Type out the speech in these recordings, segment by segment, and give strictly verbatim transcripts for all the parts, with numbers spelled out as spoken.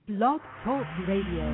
Blog Talk Radio.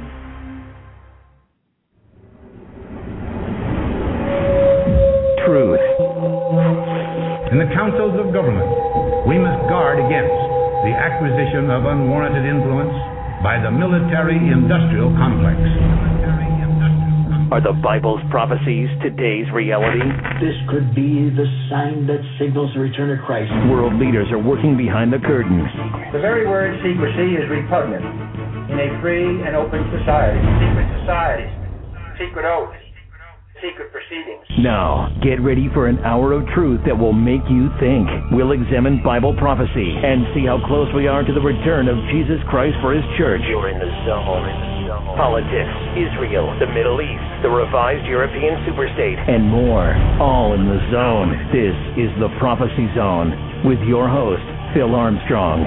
Truth. In the councils of government, we must guard against the acquisition of unwarranted influence by the military-industrial complex. Are the Bible's prophecies today's reality? This could be the sign that signals the return of Christ. World leaders are working behind the curtain. The very word secrecy is repugnant in a free and open society. Secret societies, secret oaths, secret proceedings. Now, get ready for an hour of truth that will make you think. We'll examine Bible prophecy and see how close we are to the return of Jesus Christ for His church. You're in the zone. Politics, Israel, the Middle East, the revised European superstate, and more. All in the zone. This is the Prophecy Zone with your host, Phil Armstrong.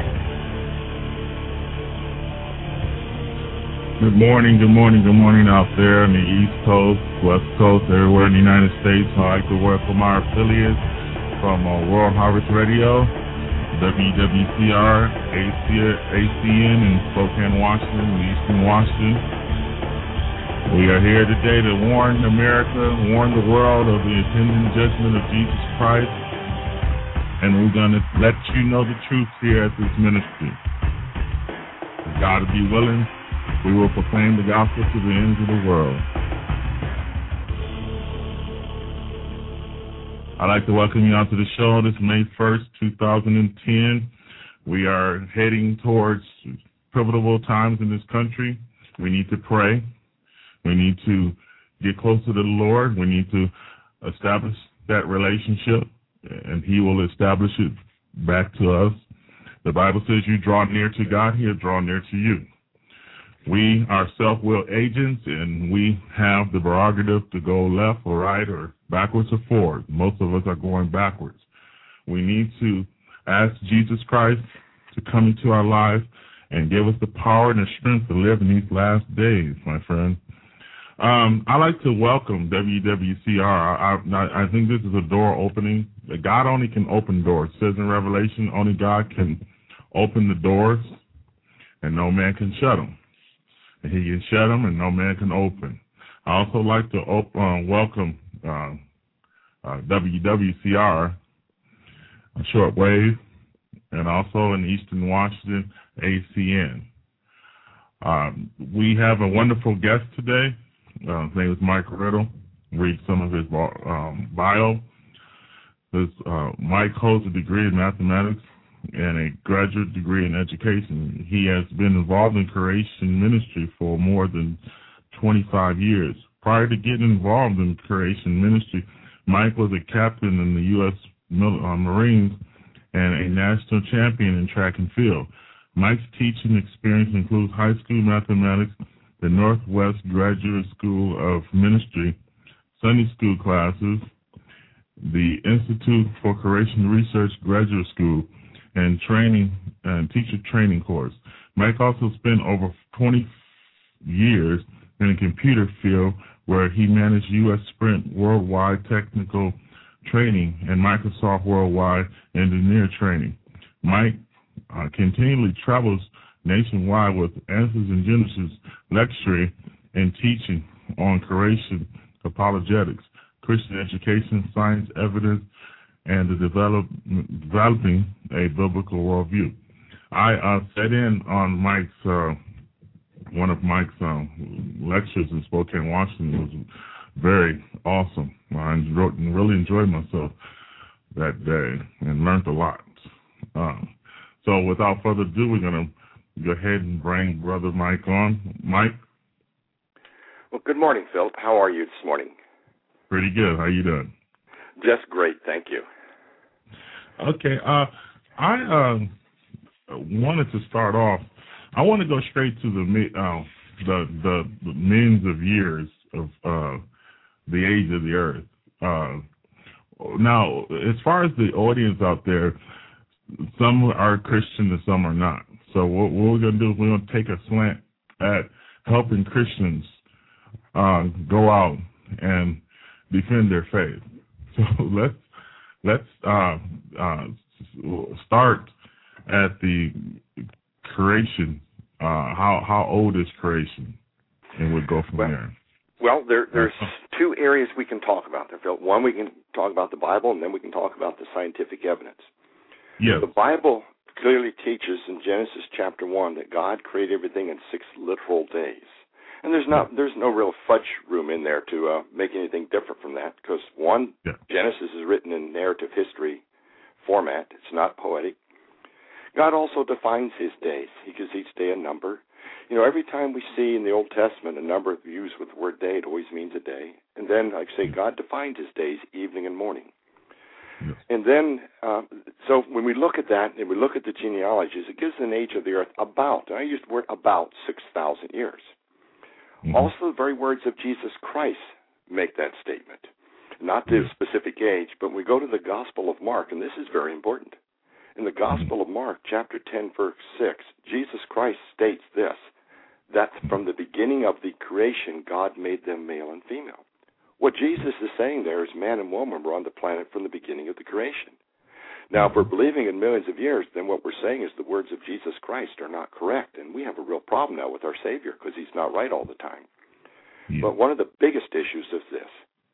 Good morning, good morning, good morning out there on the East Coast, West Coast, everywhere in the United States. I'd like to welcome our affiliates from uh, World Harvest Radio, W W C R, A C N in Spokane, Washington, Eastern Washington. We are here today to warn America, warn the world of the impending judgment of Jesus Christ, and we're going to let you know the truth here at this ministry. If God be willing, we will proclaim the gospel to the ends of the world. I'd like to welcome you out to the show this May first, two thousand ten. We are heading towards pivotal times in this country. We need to pray. We need to get closer to the Lord. We need to establish that relationship, and He will establish it back to us. The Bible says you draw near to God, He'll draw near to you. We are self-will agents, and we have the prerogative to go left or right or backwards or forward. Most of us are going backwards. We need to ask Jesus Christ to come into our life and give us the power and the strength to live in these last days, my friend. Um, I like to welcome W W C R. I, I, I think this is a door opening. God only can open doors. It says in Revelation, only God can open the doors, and no man can shut them. He can shut them, and no man can open. I also like to op- uh, welcome uh, uh, W W C R, a shortwave, and also in Eastern Washington, A C N. Um, we have a wonderful guest today. Uh, his name is Mike Riddle. Read some of his um, bio. His, uh, Mike holds a degree in mathematics and a graduate degree in education. He has been involved in creation ministry for more than twenty-five years. Prior to getting involved in creation ministry, Mike was a captain in the U S Uh, Marines and a national champion in track and field. Mike's teaching experience includes high school mathematics, the Northwest Graduate School of Ministry, Sunday school classes, the Institute for Creation Research Graduate School, and training and teacher training course. Mike also spent over twenty years in the computer field where he managed U S Sprint Worldwide Technical Training and Microsoft Worldwide Engineer Training. Mike uh, continually travels nationwide with Answers in Genesis lecturing and teaching on creation, apologetics, Christian education, science, evidence, and the develop, developing a biblical worldview. I uh, sat in on Mike's, uh, one of Mike's um, lectures in Spokane, Washington. It was very awesome. I enjoyed, really enjoyed myself that day and learned a lot. Um, so without further ado, we're going to go ahead and bring Brother Mike on. Mike? Well, good morning, Phil. How are you this morning? Pretty good. How you doing? Just great, thank you. Okay, uh, I uh, wanted to start off. I want to go straight to the uh, the, the the millions of years of uh, the age of the earth. Uh, now, as far as the audience out there, some are Christian and some are not. So what, what we're going to do is we're going to take a slant at helping Christians uh, go out and defend their faith. So let's let's uh, uh, start at the creation uh, uh, how how old is creation, and we'll go from well, there. Well, there, there's two areas we can talk about there, Phil. One, we can talk about the Bible, and then we can talk about the scientific evidence. Yes. The Bible clearly teaches in Genesis chapter one that God created everything in six literal days. And there's not there's no real fudge room in there to uh, make anything different from that, because one, yeah. Genesis is written in narrative history format. It's not poetic. God also defines his days. He gives each day a number. You know, every time we see in the Old Testament a number used with the word day, it always means a day. And then, like I say, God defines his days, evening and morning. Yes. And then, uh, so when we look at that and we look at the genealogies, it gives an age of the earth about, and I use the word about, six thousand years. Mm-hmm. Also, the very words of Jesus Christ make that statement. Not the yes. specific age, but we go to the Gospel of Mark, and this is very important. In the Gospel of Mark, chapter ten, verse six, Jesus Christ states this, that from the beginning of the creation, God made them male and female. What Jesus is saying there is man and woman were on the planet from the beginning of the creation. Now, if we're believing in millions of years, then what we're saying is the words of Jesus Christ are not correct, and we have a real problem now with our Savior because he's not right all the time. Yeah. But one of the biggest issues is this.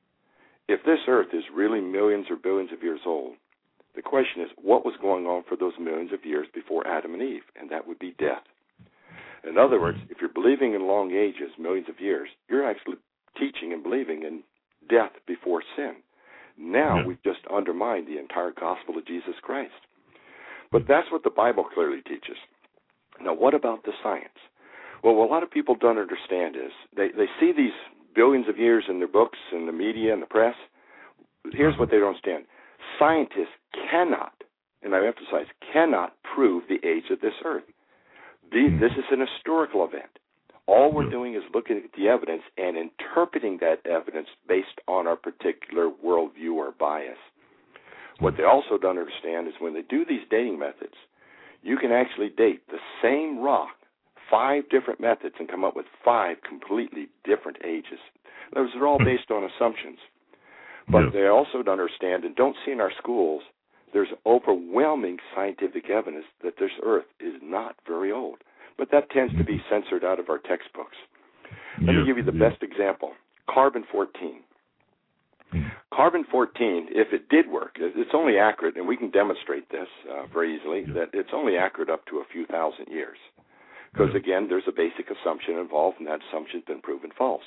If this earth is really millions or billions of years old, the question is, what was going on for those millions of years before Adam and Eve? And that would be death. In other words, if you're believing in long ages, millions of years, you're actually teaching and believing in death before sin. Now yeah. we've just undermined the entire gospel of Jesus Christ. But that's what the Bible clearly teaches. Now, what about the science? Well, what a lot of people don't understand is they, they see these billions of years in their books and the media and the press. Here's what they don't understand. Scientists cannot, and I emphasize, cannot prove the age of this earth. The, this is an historical event. All we're doing is looking at the evidence and interpreting that evidence based on our particular worldview or bias. What they also don't understand is when they do these dating methods, you can actually date the same rock, five different methods, and come up with five completely different ages. Those are all based on assumptions. But yes. they also don't understand and don't see in our schools there's overwhelming scientific evidence that this earth is not very old. But that tends to be censored out of our textbooks. Let yes, me give you the yes. best example. carbon fourteen. Mm. carbon fourteen, if it did work, it's only accurate, and we can demonstrate this uh, very easily, yes. that it's only accurate up to a few thousand years. Because, yes. again, there's a basic assumption involved, and that assumption's been proven false.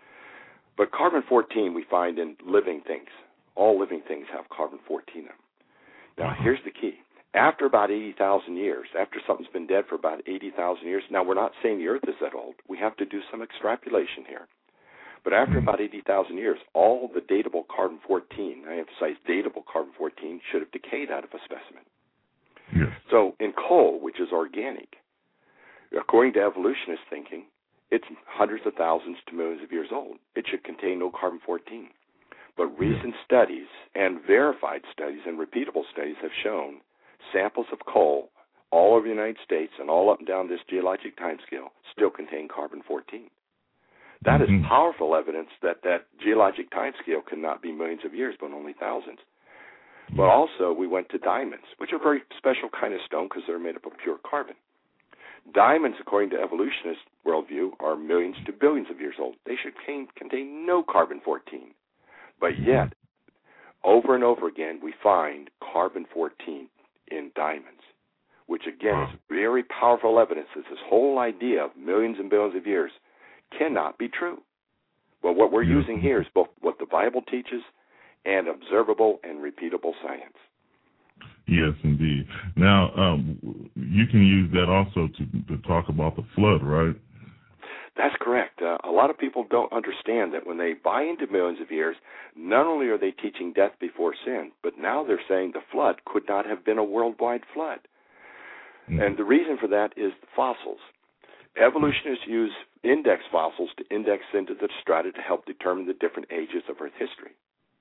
But carbon fourteen we find in living things. All living things have carbon fourteen in them. Now, uh-huh. here's the key. After about eighty thousand years, after something's been dead for about eighty thousand years, now we're not saying the Earth is that old. We have to do some extrapolation here. But after about eighty thousand years, all the datable carbon fourteen, I emphasize datable carbon fourteen, should have decayed out of a specimen. Yes. So in coal, which is organic, according to evolutionist thinking, it's hundreds of thousands to millions of years old. It should contain no carbon fourteen. But recent yes. studies and verified studies and repeatable studies have shown samples of coal all over the United States and all up and down this geologic timescale still contain carbon fourteen. That mm-hmm. is powerful evidence that that geologic timescale cannot be millions of years, but only thousands. Mm-hmm. But also we went to diamonds, which are a very special kind of stone because they're made up of pure carbon. Diamonds, according to evolutionist worldview, are millions to billions of years old. They should contain, contain no carbon fourteen. But yet, over and over again, we find carbon fourteen in diamonds, which again wow. is very powerful evidence that this whole idea of millions and billions of years cannot be true. But what we're yeah. using here is both what the Bible teaches and observable and repeatable science. Yes, indeed. Now, um, you can use that also to, to talk about the flood, right? That's correct. Uh, a lot of people don't understand that when they buy into millions of years, not only are they teaching death before sin, but now they're saying the flood could not have been a worldwide flood. Mm-hmm. And the reason for that is the fossils. Evolutionists use index fossils to index into the strata to help determine the different ages of Earth history.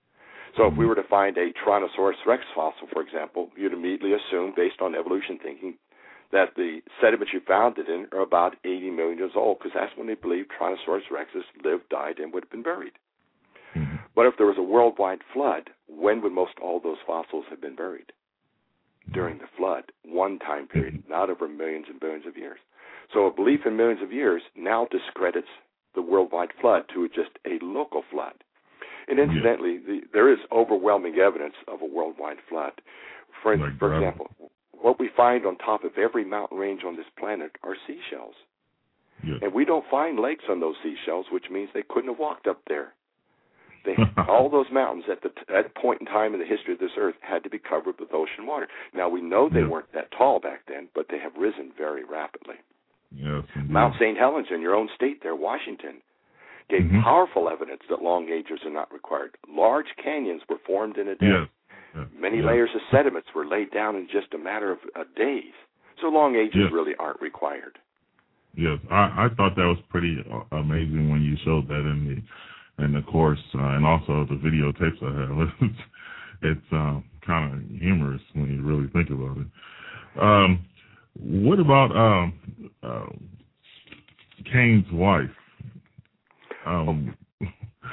So if we were to find a Tyrannosaurus rex fossil, for example, you'd immediately assume, based on evolution thinking, that the sediments you found it in are about eighty million years old, because that's when they believed Tyrannosaurus rexes lived, died, and would have been buried. Mm-hmm. But if there was a worldwide flood, when would most all those fossils have been buried? During the flood, one time period, not over millions and billions of years. So a belief in millions of years now discredits the worldwide flood to just a local flood. And incidentally, the, there is overwhelming evidence of a worldwide flood. For, like for example, what we find on top of every mountain range on this planet are seashells. Yes. And we don't find lakes on those seashells, which means they couldn't have walked up there. They, all those mountains at the at that point in time in the history of this earth had to be covered with ocean water. Now, we know they yes. weren't that tall back then, but they have risen very rapidly. Yes, Mount Saint Helens in your own state there, Washington, gave mm-hmm. powerful evidence that long ages are not required. Large canyons were formed in a day. Yes. Yes. Many yes. layers of sediments were laid down in just a matter of uh, days. So long ages yes. really aren't required. Yes, I, I thought that was pretty amazing when you showed that in the in the course, uh, and also the videotapes I have. It's, it's um, kind of humorous when you really think about it. Um, what about um, uh, Cain's wife? Um, oh,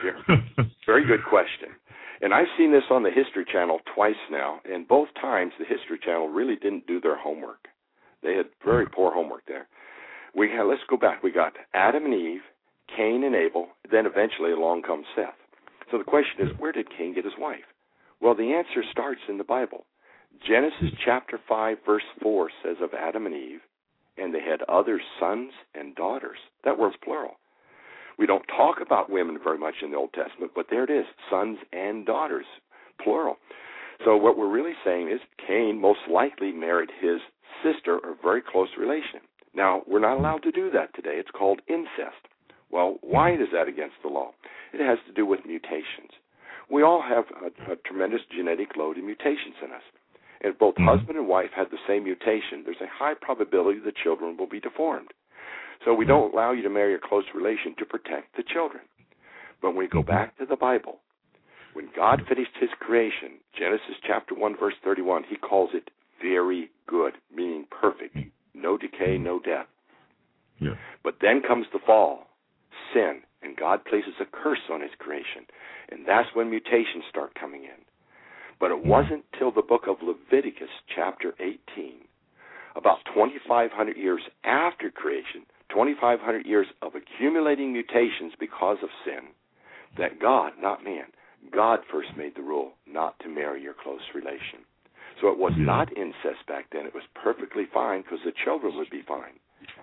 very good question. And I've seen this on the History Channel twice now, and both times the History Channel really didn't do their homework. They had very poor homework there. We had, let's go back. We got Adam and Eve, Cain and Abel, then eventually along comes Seth. So the question is, where did Cain get his wife? Well, the answer starts in the Bible. Genesis chapter five, verse four says of Adam and Eve, and they had other sons and daughters. That word's plural. We don't talk about women very much in the Old Testament, but there it is, sons and daughters, plural. So what we're really saying is Cain most likely married his sister or very close relation. Now, we're not allowed to do that today. It's called incest. Well, why is that against the law? It has to do with mutations. We all have a, a tremendous genetic load of mutations in us. And if both mm-hmm. husband and wife had the same mutation, there's a high probability the children will be deformed. So we don't allow you to marry a close relation to protect the children. But when we go back to the Bible, when God finished his creation, Genesis chapter one, verse thirty-one, he calls it very good, meaning perfect. No decay, no death. Yeah. But then comes the fall, sin, and God places a curse on his creation. And that's when mutations start coming in. But it wasn't till the book of Leviticus chapter eighteen, about twenty-five hundred years after creation, twenty-five hundred years of accumulating mutations because of sin, that God, not man, God first made the rule not to marry your close relation. So it was yeah. not incest back then. It was perfectly fine because the children would be fine.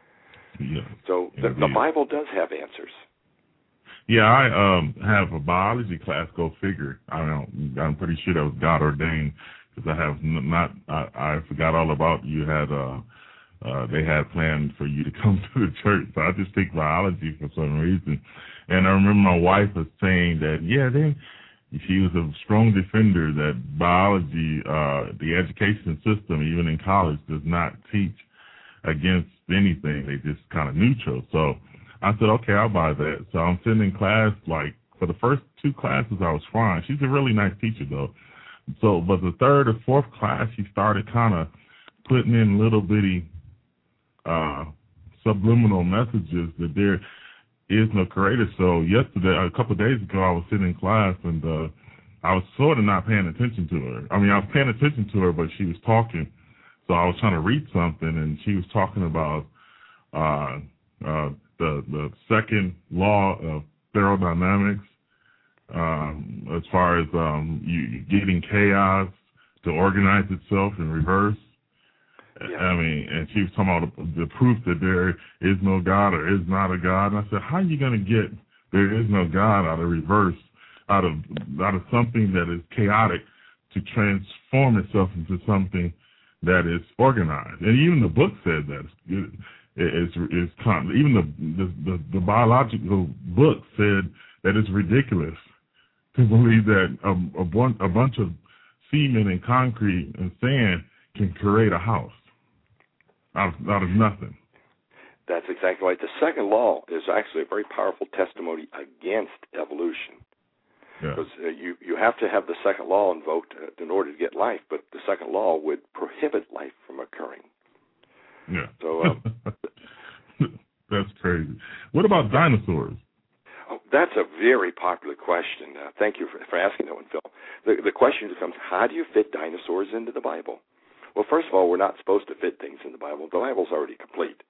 Yeah. So the, the Bible does have answers. Yeah, I um, have a biology class. Go figure. I don't. I'm pretty sure that was God ordained because I have not. I, I forgot all about you had. Uh, uh, they had planned for you to come to the church, so I just take biology for some reason. And I remember my wife was saying that yeah, they. She was a strong defender that biology, uh, the education system, even in college, does not teach against anything. They just kind of neutral. So I said, okay, I'll buy that. So I'm sitting in class, like, for the first two classes, I was fine. She's a really nice teacher, though. So, but the third or fourth class, she started kind of putting in little bitty uh, subliminal messages that there is no creator. So yesterday, a couple of days ago, I was sitting in class, and uh, I was sort of not paying attention to her. I mean, I was paying attention to her, but she was talking. So I was trying to read something, and she was talking about uh, uh, the the second law of thermodynamics, um, as far as um, you getting chaos to organize itself in reverse. Yeah. I mean, and she was talking about the proof that there is no God or is not a God. And I said, how are you going to get there is no God out of reverse, out of out of something that is chaotic to transform itself into something that is organized? And even the book said that. It, it's, it's even the, the, the, the biological book said that it's ridiculous to believe that a, a, bunch, a bunch of cement and concrete and sand can create a house out of, out of nothing. That's exactly right. The second law is actually a very powerful testimony against evolution. Yeah. Because uh, you, you have to have the second law invoked uh, in order to get life, but the second law would prohibit life from occurring. Yeah. So um, that's crazy. What about dinosaurs? Oh, that's a very popular question. Uh, thank you for, for asking that one, Phil. The, the question becomes, how do you fit dinosaurs into the Bible? Well, first of all, we're not supposed to fit things in the Bible. The Bible's already complete.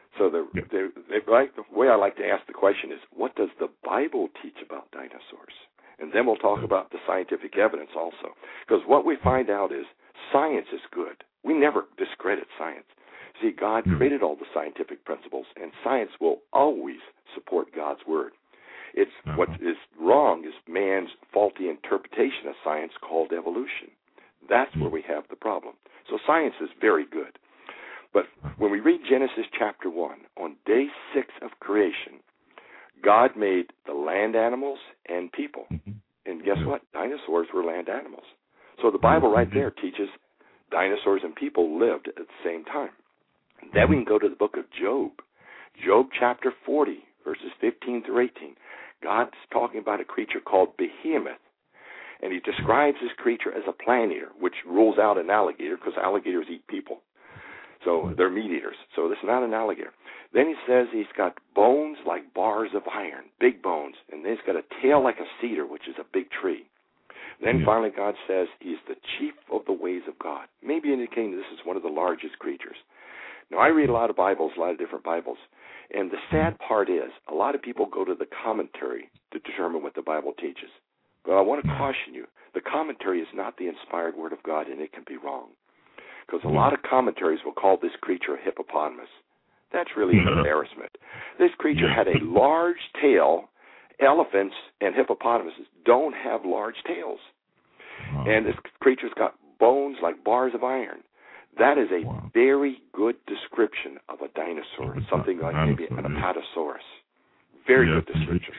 So the, yeah. the, the, like, the way I like to ask the question is, what does the Bible teach about dinosaurs? And then we'll talk about the scientific evidence also. Because what we find out is science is good. We never discredit science. See, God created all the scientific principles, and science will always support God's word. It's uh-huh. What is wrong is man's faulty interpretation of science called evolution. That's where we have the problem. So science is very good. But when we read Genesis chapter one, on day six of creation, God made the land animals and people. Mm-hmm. And guess what? Dinosaurs were land animals. So the Bible right there teaches dinosaurs and people lived at the same time. Then we can go to the book of Job. Job chapter forty, verses fifteen through eighteen. God's talking about a creature called Behemoth. And he describes this creature as a plant eater, which rules out an alligator because alligators eat people. So they're meat eaters. So this is not an alligator. Then he says he's got bones like bars of iron, big bones. And then he's got a tail like a cedar, which is a big tree. Then yeah. finally God says he's the chief of the ways of God, maybe indicating this is one of the largest creatures. Now, I read a lot of Bibles, a lot of different Bibles. And the sad part is a lot of people go to the commentary to determine what the Bible teaches. But I want to caution you, the commentary is not the inspired word of God, and it can be wrong. Because a lot of commentaries will call this creature a hippopotamus. That's really an embarrassment. This creature had a large tail. Elephants and hippopotamuses don't have large tails. And this creature's got bones like bars of iron. That is a wow. very good description of a dinosaur, a something like maybe an apatosaurus. Very yes. good description.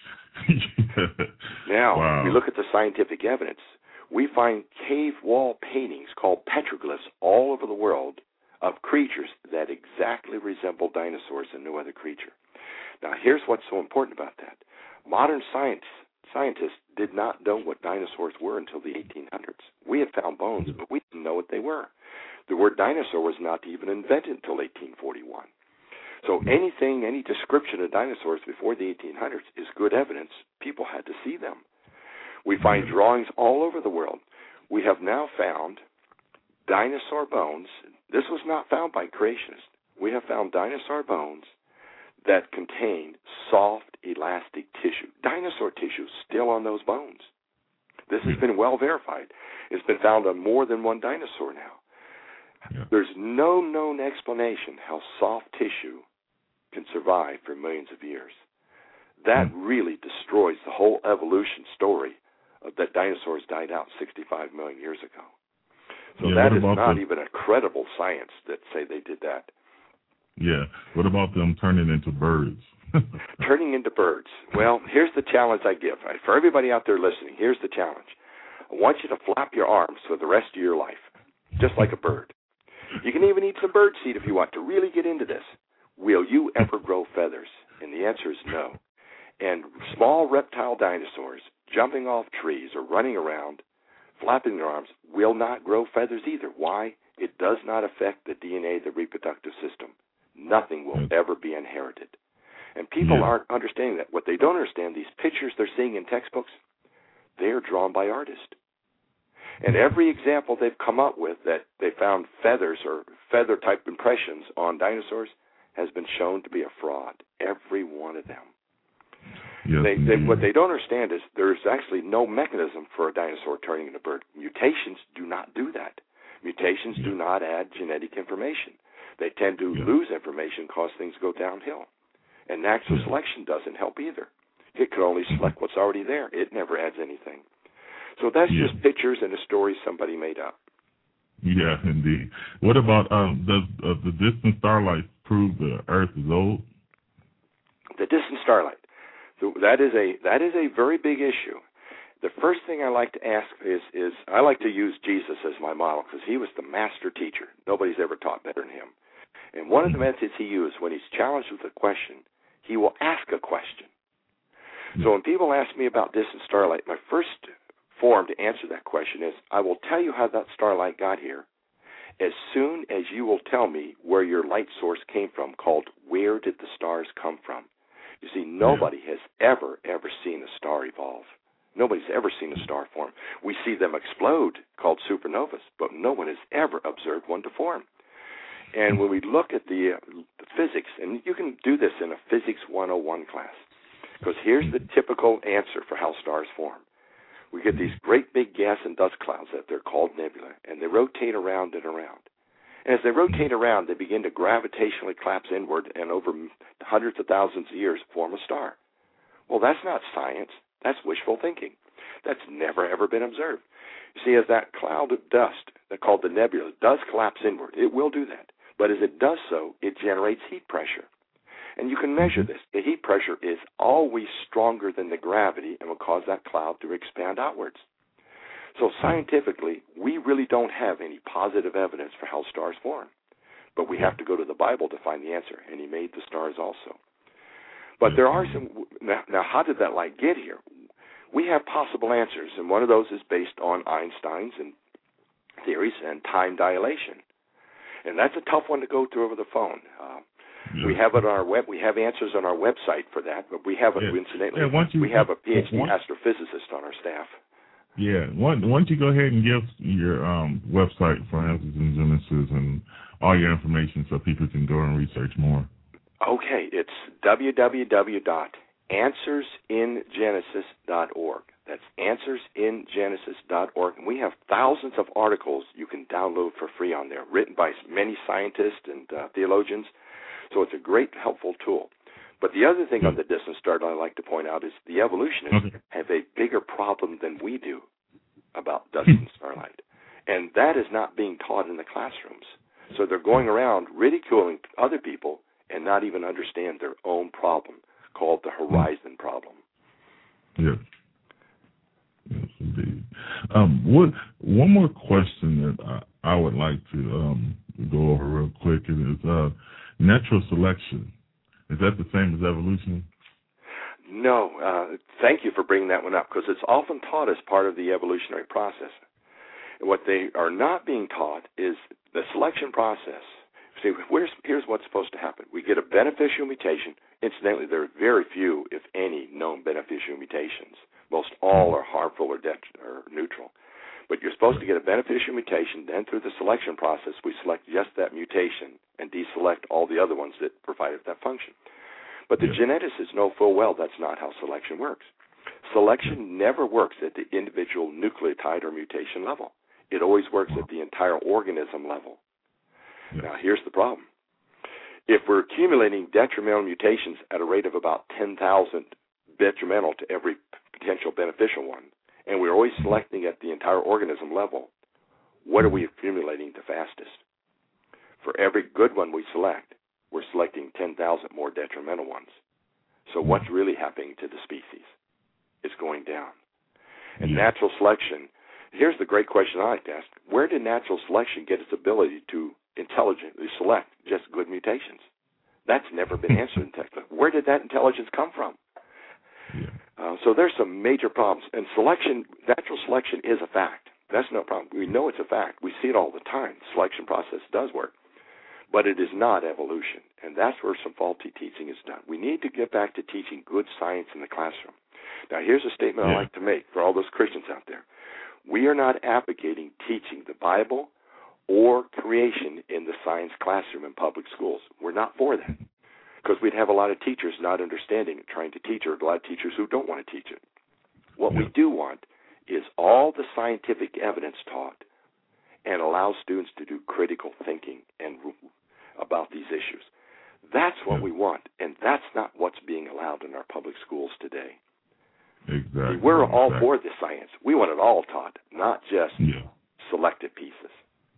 yeah. Now, wow. we look at the scientific evidence. We find cave wall paintings called petroglyphs all over the world of creatures that exactly resemble dinosaurs and no other creature. Now, here's what's so important about that. Modern science, scientists did not know what dinosaurs were until the eighteen hundreds. We had found bones, but we didn't know what they were. The word dinosaur was not even invented until eighteen forty-one. So anything, any description of dinosaurs before the eighteen hundreds is good evidence. People had to see them. We find drawings all over the world. We have now found dinosaur bones. This was not found by creationists. We have found dinosaur bones that contain soft, elastic tissue. Dinosaur tissue still on those bones. This has been well verified. It's been found on more than one dinosaur now. Yeah. There's no known explanation how soft tissue can survive for millions of years. That mm. really destroys the whole evolution story of that dinosaurs died out sixty-five million years ago. So yeah, that is not the, even a credible science that say they did that. Yeah. What about them turning into birds? Turning into birds. Well, here's the challenge I give. For everybody out there listening, here's the challenge. I want you to flap your arms for the rest of your life, just like a bird. You can even eat some bird seed if you want to really get into this. Will you ever grow feathers? And the answer is no. And small reptile dinosaurs jumping off trees or running around, flapping their arms, will not grow feathers either. Why? It does not affect the D N A, the reproductive system. Nothing will ever be inherited. And people yeah. aren't understanding that. What they don't understand, these pictures they're seeing in textbooks, they're drawn by artists. And every example they've come up with that they found feathers or feather-type impressions on dinosaurs has been shown to be a fraud. Every one of them. Yes, they, they, what they don't understand is there's actually no mechanism for a dinosaur turning into a bird. Mutations do not do that. Mutations yeah. do not add genetic information. They tend to yeah. lose information, cause things go downhill. And natural yeah. selection doesn't help either. It can only select what's already there. It never adds anything. So that's yeah. just pictures and a story somebody made up. Yeah, indeed. What about um, does uh, the distant starlight prove the Earth is old? The distant starlight. So that is a that is a very big issue. The first thing I like to ask is is I like to use Jesus as my model because he was the master teacher. Nobody's ever taught better than him. And one of the methods he used when he's challenged with a question, he will ask a question. So when people ask me about distant starlight, my first form to answer that question is, I will tell you how that starlight got here as soon as you will tell me where your light source came from, called where did the stars come from. You see, nobody has ever, ever seen a star evolve. Nobody's ever seen a star form. We see them explode, called supernovas, but no one has ever observed one to form. And when we look at the, uh, the physics, and you can do this in a Physics one oh one class, because here's the typical answer for how stars form. We get these great big gas and dust clouds that they're called nebula, and they rotate around and around. And as they rotate around, they begin to gravitationally collapse inward and over hundreds of thousands of years form a star. Well, that's not science. That's wishful thinking. That's never, ever been observed. You see, as that cloud of dust, they're called the nebula, does collapse inward, it will do that. But as it does so, it generates heat pressure. And you can measure this. The heat pressure is always stronger than the gravity and will cause that cloud to expand outwards. So scientifically, we really don't have any positive evidence for how stars form. But we have to go to the Bible to find the answer, and he made the stars also. But there are some, now, now how did that light get here? We have possible answers, and one of those is based on Einstein's and theories and time dilation. And that's a tough one to go through over the phone. Uh, yeah. We have it on our web. We have answers on our website for that, but we have it, yeah. incidentally, yeah, you, we have a PhD once, astrophysicist on our staff. Yeah, why don't you go ahead and give your um, website for Answers in Genesis and all your information so people can go and research more. Okay, it's w w w dot answers in genesis dot org. That's answers in genesis dot org. And we have thousands of articles you can download for free on there, written by many scientists and uh, theologians. So it's a great, helpful tool. But the other thing on the distant star I like to point out is the evolutionists okay. have a bigger problem than we do about dust and starlight. And that is not being taught in the classrooms. So they're going around ridiculing other people and not even understand their own problem, called the horizon problem. Yes. Yes, indeed. Um, what, one more question that I, I would like to um, go over real quick is uh, natural selection. Is that the same as evolution? No. Uh, thank you for bringing that one up, because it's often taught as part of the evolutionary process. And what they are not being taught is the selection process. See, here's, here's what's supposed to happen. We get a beneficial mutation. Incidentally, there are very few, if any, known beneficial mutations. Most all are harmful or, det- or neutral. But you're supposed to get a beneficial mutation. Then through the selection process, we select just that mutation and deselect all the other ones that provided that function. But the yeah. geneticists know full well that's not how selection works. Selection never works at the individual nucleotide or mutation level. It always works at the entire organism level. Yeah. Now, here's the problem. If we're accumulating detrimental mutations at a rate of about ten thousand detrimental to every potential beneficial one, and we're always selecting at the entire organism level, what are we accumulating the fastest? For every good one we select, we're selecting ten thousand more detrimental ones. So what's really happening to the species? It's going down. And yeah. natural selection, here's the great question I like to ask. Where did natural selection get its ability to intelligently select just good mutations? That's never been answered in textbook. Where did that intelligence come from? Yeah. Uh, so there's some major problems. And selection, natural selection is a fact. That's no problem. We know it's a fact. We see it all the time. The selection process does work. But it is not evolution. And that's where some faulty teaching is done. We need to get back to teaching good science in the classroom. Now, here's a statement yeah. I like to make for all those Christians out there. We are not advocating teaching the Bible or creation in the science classroom in public schools. We're not for that, because we'd have a lot of teachers not understanding it, trying to teach it, a lot of teachers who don't want to teach it. What yeah. we do want is all the scientific evidence taught and allow students to do critical thinking and about these issues. That's what yeah. we want, and that's not what's being allowed in our public schools today. Exactly. See, we're all exactly. for the science. We want it all taught, not just yeah. selected pieces.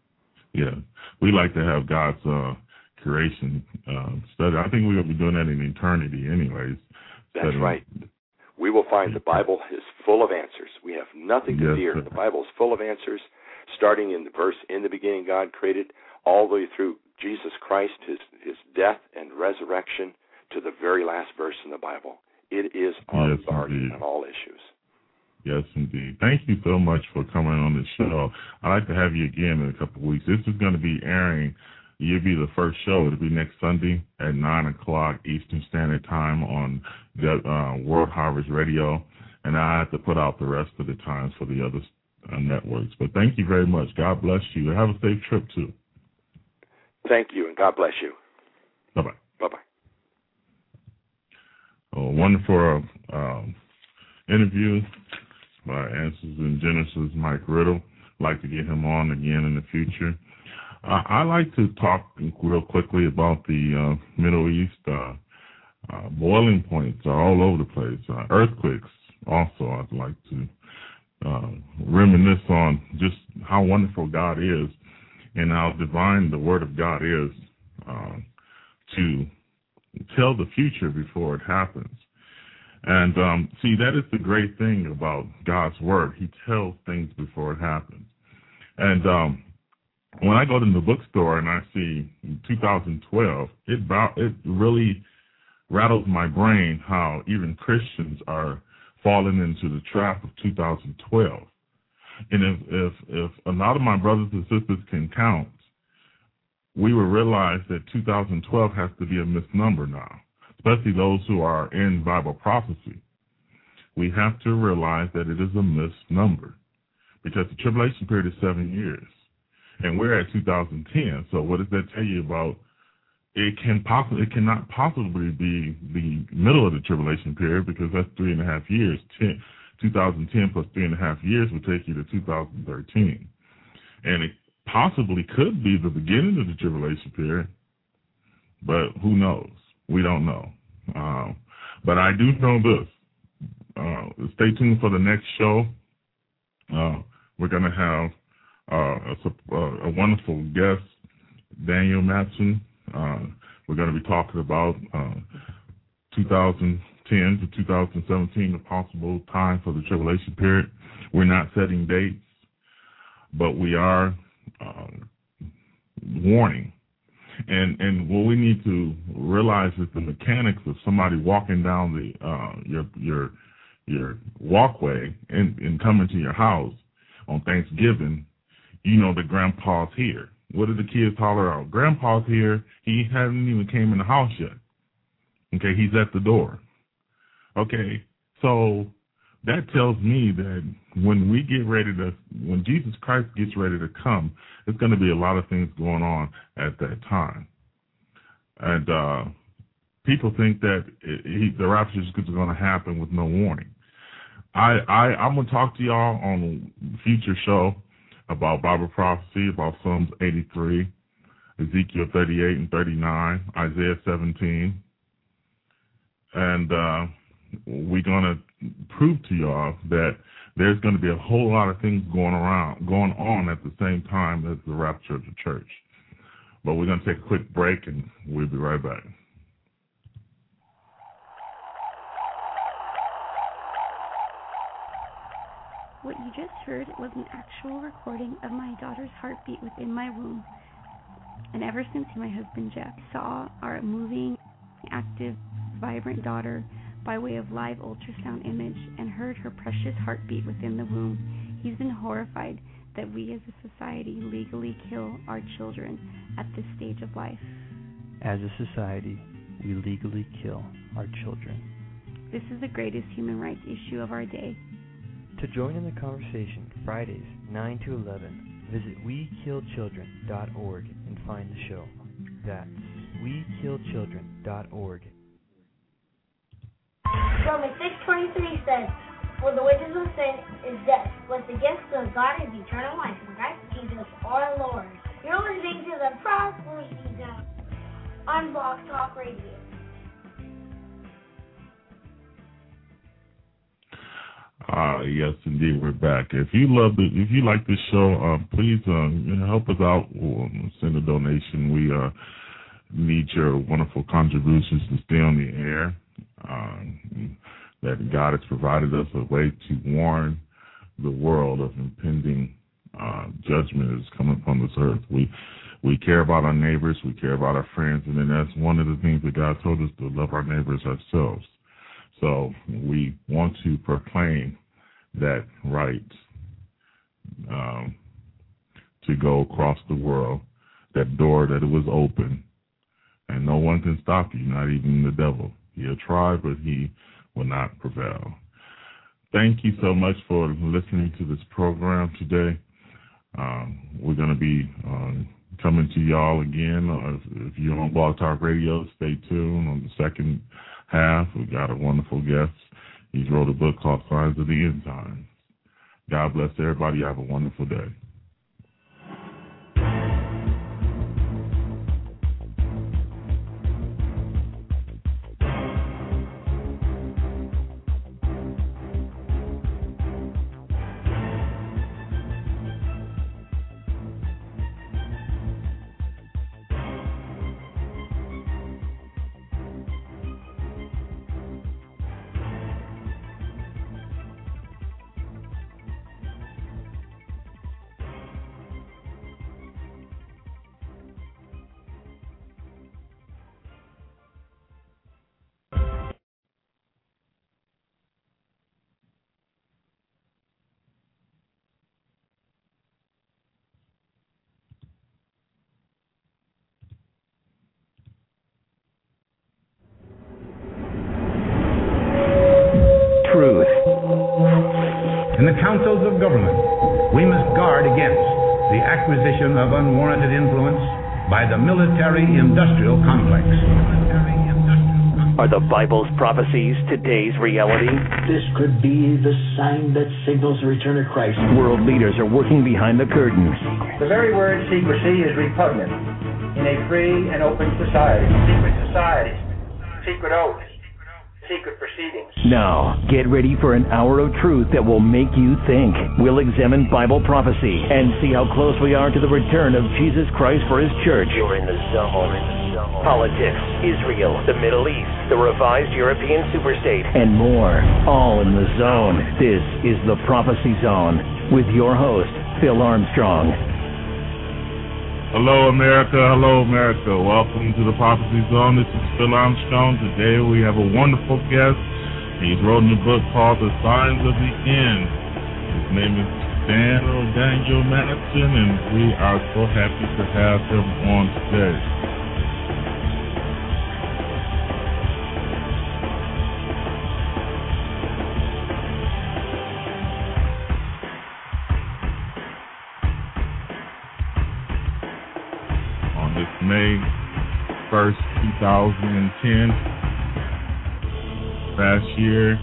Yeah, we like to have God's uh, creation uh, study. I think we'll be doing that in eternity anyways. That's studying. right. We will find the Bible is full of answers. We have nothing to yes, fear. sir. The Bible is full of answers, starting in the verse, in the beginning God created, all the way through Jesus Christ, his, his death and resurrection, to the very last verse in the Bible. It is our yes, authority indeed. on all issues. Yes, indeed. Thank you so much for coming on the show. I'd like to have you again in a couple of weeks. This is going to be airing. You'll be the first show. It'll be next Sunday at nine o'clock Eastern Standard Time on the, uh, World Harvest Radio. And I have to put out the rest of the times for the other uh, networks. But thank you very much. God bless you. Have a safe trip, too. Thank you, and God bless you. Bye-bye. Bye-bye. A wonderful um, interview by Answers in Genesis, Mike Riddle. I'd like to get him on again in the future. Uh, I like to talk real quickly about the uh, Middle East. Uh, uh, boiling points are all over the place. Uh, earthquakes also. I'd like to uh, reminisce on just how wonderful God is and how divine the Word of God is uh, to tell the future before it happens. And um, see, that is the great thing about God's Word. He tells things before it happens. And um, when I go to the bookstore and I see two thousand twelve, it it really rattles my brain how even Christians are falling into the trap of two thousand twelve. And if, if, if a lot of my brothers and sisters can count, we will realize that two thousand twelve has to be a misnumber now, especially those who are in Bible prophecy. We have to realize that it is a misnumber because the tribulation period is seven years, and we're at two thousand ten. So what does that tell you about? It can possibly, it cannot possibly be the middle of the tribulation period because that's three and a half years. Ten, two thousand ten plus three and a half years would take you to two thousand thirteen, and it possibly could be the beginning of the tribulation period, but who knows? We don't know. Um, but I do know this. Uh, stay tuned for the next show. Uh, we're going to have uh, a, a wonderful guest, Daniel Matson. Uh, we're going to be talking about uh, two thousand ten to two thousand seventeen, the possible time for the tribulation period. We're not setting dates, but we are uh, warning. And and what we need to realize is the mechanics of somebody walking down the uh, your your your walkway and, and coming to your house on Thanksgiving. You know that Grandpa's here. What did the kids holler out? Grandpa's here. He hasn't even came in the house yet. Okay, he's at the door. Okay, so that tells me that when we get ready to, when Jesus Christ gets ready to come, there's going to be a lot of things going on at that time. And uh, people think that it, he, the rapture is going to happen with no warning. I, I, I'm going to talk to y'all on a future show about Bible prophecy, about Psalms eighty-three, Ezekiel thirty-eight and thirty-nine, Isaiah seventeen. And uh, we're going to prove to y'all that there's going to be a whole lot of things going around, going on at the same time as the rapture of the church. But we're going to take a quick break, and we'll be right back. What you just heard was an actual recording of my daughter's heartbeat within my womb. And ever since my husband Jeff saw our moving, active, vibrant daughter by way of live ultrasound image and heard her precious heartbeat within the womb, he's been horrified that we as a society legally kill our children at this stage of life. As a society, we legally kill our children. This is the greatest human rights issue of our day. To join in the conversation, Fridays, nine to eleven, visit we kill children dot org and find the show. That's we kill children dot org. Romans six twenty-three says, "For the wages of sin is death, but the gift of God is eternal life in Christ Jesus our Lord." You're listening to the Prophecy Zone on Blog Talk Radio. Ah, uh, yes, indeed, we're back. If you love the, if you like this show, um, please uh, you know, help us out. Or send a donation. We uh, need your wonderful contributions to stay on the air. Um, that God has provided us a way to warn the world of impending uh, judgment that is coming upon this earth. We we care about our neighbors. We care about our friends, and then that's one of the things that God told us, to love our neighbors ourselves. So we want to proclaim that right um, to go across the world, that door that it was open, and no one can stop you, not even the devil. He'll try, but he will not prevail. Thank you so much for listening to this program today. Um, we're going to be um, coming to y'all again. Uh, if, if you're on Blog Talk Radio, stay tuned. On the second half, we got a wonderful guest. He's wrote a book called Signs of the End Times. God bless everybody. Have a wonderful day. In the councils of government, we must guard against the acquisition of unwarranted influence by the military-industrial complex. Are the Bible's prophecies today's reality? This could be the sign that signals the return of Christ. World leaders are working behind the curtains. The very word secrecy is repugnant in a free and open society. Secret societies, secret oaths, secret proceedings. Now, get ready for an hour of truth that will make you think. We'll examine Bible prophecy and see how close we are to the return of Jesus Christ for His church. You're in the zone. Politics, Israel, the Middle East, the revised European superstate, and more. All in the zone. This is the Prophecy Zone with your host, Phil Armstrong. Hello, America. Hello, America. Welcome to the Prophecy Zone. This is Phil Armstrong. Today we have a wonderful guest. He's written a book called The Signs of the End. His name is Daniel Daniel Madison, and we are so happy to have him on today. May first, two thousand ten, last year,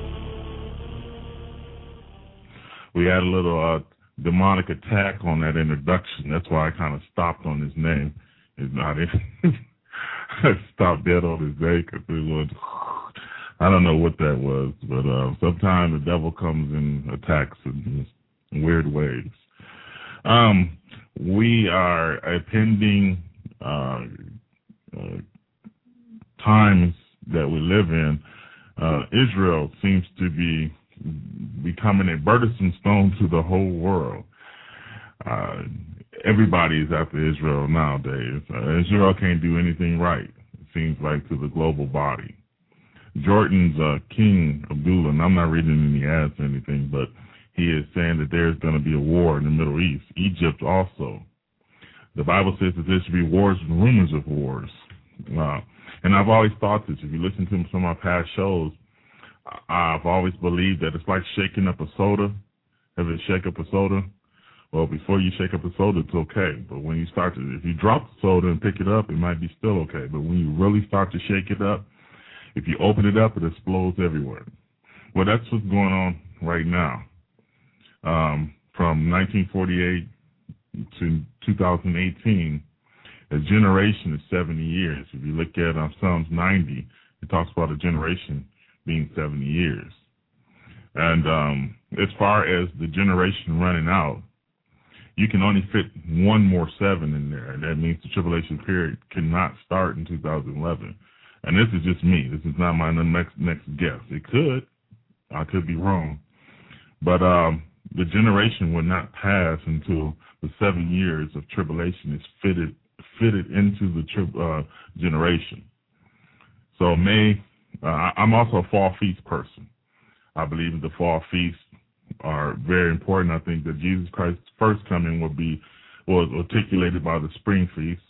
we had a little uh, demonic attack on that introduction. That's why I kind of stopped on his name. It's not it. I stopped dead on his name because it was, I don't know what that was, but uh, sometimes the devil comes and attacks in weird ways. Um, we are appending Uh, uh, times that we live in. uh, Israel seems to be becoming a burdensome stone to the whole world. Uh, everybody is after Israel nowadays. Uh, Israel can't do anything right, it seems like, to the global body. Jordan's uh, King Abdullah, and I'm not reading any ads or anything, but he is saying that there's going to be a war in the Middle East. Egypt also. The Bible says that there should be wars and rumors of wars. Uh, and I've always thought this. If you listen to some of my past shows, I've always believed that it's like shaking up a soda. Ever shake up a soda? Well, before you shake up a soda, it's okay. But when you start to, if you drop the soda and pick it up, it might be still okay. But when you really start to shake it up, if you open it up, it explodes everywhere. Well, that's what's going on right now. Um, from nineteen forty-eight to two thousand eighteen, a generation is seventy years. If you look at uh, Psalms ninety, it talks about a generation being seventy years. And um, as far as the generation running out, you can only fit one more seven in there. And that means the tribulation period cannot start in two thousand eleven. And this is just me. This is not my next, next guess. It could. I could be wrong. But um, the generation will not pass until the seven years of tribulation is fitted fitted into the tri- uh, generation. So May, uh, I'm also a fall feast person. I believe that the fall feasts are very important. I think that Jesus Christ's first coming will be was articulated by the spring feast,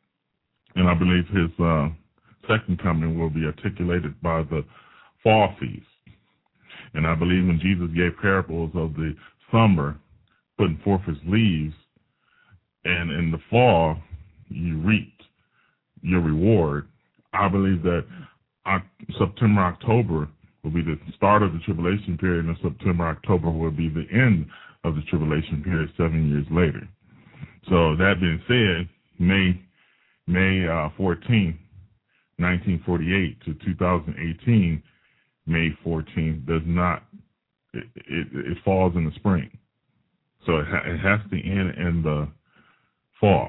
and I believe his uh, second coming will be articulated by the fall feast. And I believe when Jesus gave parables of the summer, putting forth his leaves, and in the fall you reaped your reward. I believe that September, October will be the start of the tribulation period, and September, October will be the end of the tribulation period seven years later. So that being said, May May uh, fourteenth, nineteen forty-eight to two thousand eighteen, May fourteenth does not, it, it, it falls in the spring. So it, ha- it has to end in the fall.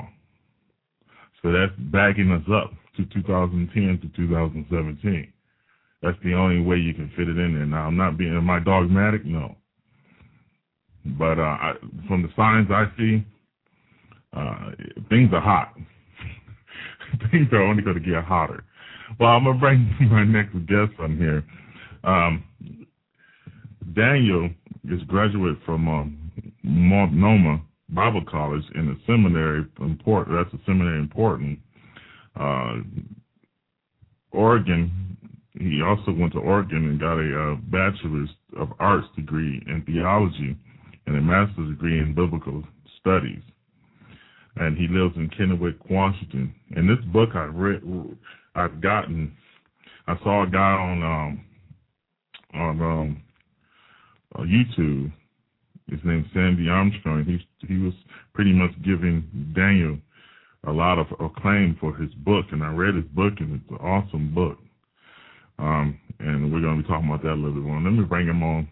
So that's backing us up to two thousand ten to two thousand seventeen. That's the only way you can fit it in there. Now, I'm not being, am I dogmatic? No. But uh, I, from the signs I see, uh, things are hot. Things are only going to get hotter. Well, I'm going to bring my next guest on here. Um, Daniel is graduate from um, Multnomah Bible College in a seminary. Important. That's a seminary important. Uh, Oregon. He also went to Oregon and got a uh, bachelor's of arts degree in theology and a master's degree in biblical studies. And he lives in Kennewick, Washington. And this book I read, I've gotten. I saw a guy on um, on um, uh, YouTube. His name's Sandy Armstrong. He he was pretty much giving Daniel a lot of acclaim for his book, and I read his book, and it's an awesome book. Um, and we're going to be talking about that a little bit more. Let me bring him on.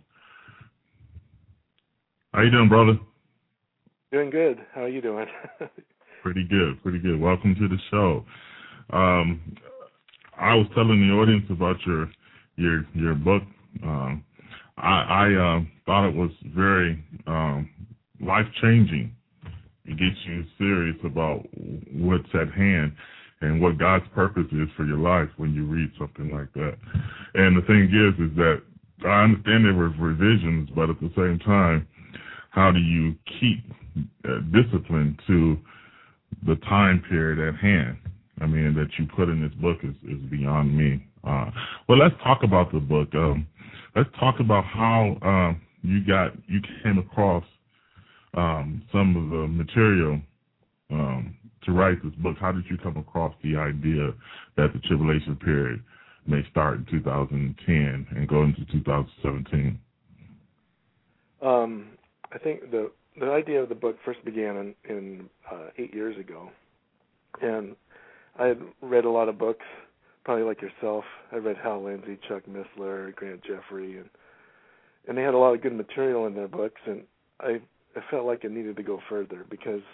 How you doing, brother? Doing good. How are you doing? Pretty good, pretty good. Welcome to the show. Um, I was telling the audience about your your your book. Um, I, I uh, thought it was very um, life-changing. It gets you serious about what's at hand and what God's purpose is for your life when you read something like that. And the thing is, is that I understand there were revisions, but at the same time, how do you keep uh, discipline to the time period at hand? I mean, that you put in this book is, is beyond me. Uh, well, let's talk about the book. Um, let's talk about how uh, you got, you came across um, some of the material um, to write this book. How did you come across the idea that the tribulation period may start in two thousand ten and go into two thousand seventeen? Um, I think the the idea of the book first began in, in uh, eight years ago, and I had read a lot of books, probably like yourself. I read Hal Lindsey, Chuck Missler, Grant Jeffrey, and and they had a lot of good material in their books, and I, I felt like I needed to go further because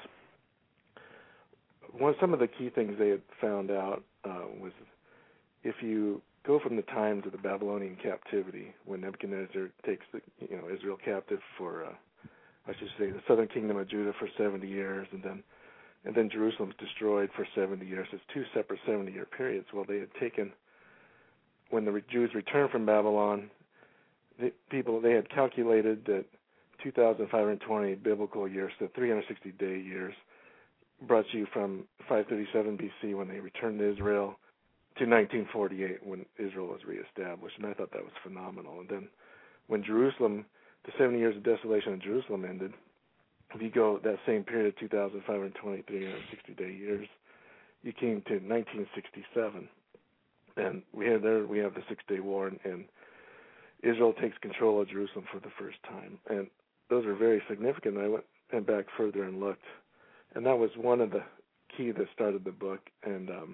one some of the key things they had found out uh, was if you go from the times of the Babylonian captivity, when Nebuchadnezzar takes the, you know Israel captive for uh, I should say the southern kingdom of Judah for seventy years, and then and then Jerusalem's destroyed for seventy years. It's two separate seventy-year periods. Well, they had taken, when the Jews returned from Babylon, the people they had calculated that two thousand five hundred twenty biblical years, the three hundred sixty day years, brought you from five thirty-seven B C when they returned to Israel to nineteen forty-eight when Israel was reestablished, and I thought that was phenomenal. And then when Jerusalem, the seventy years of desolation of Jerusalem ended, if you go that same period of two thousand five hundred twenty, three hundred sixty day years, you came to nineteen sixty-seven, and we have there we have the Six Day War, and, and Israel takes control of Jerusalem for the first time, and those are very significant. I went and back further and looked, and that was one of the key that started the book. And um,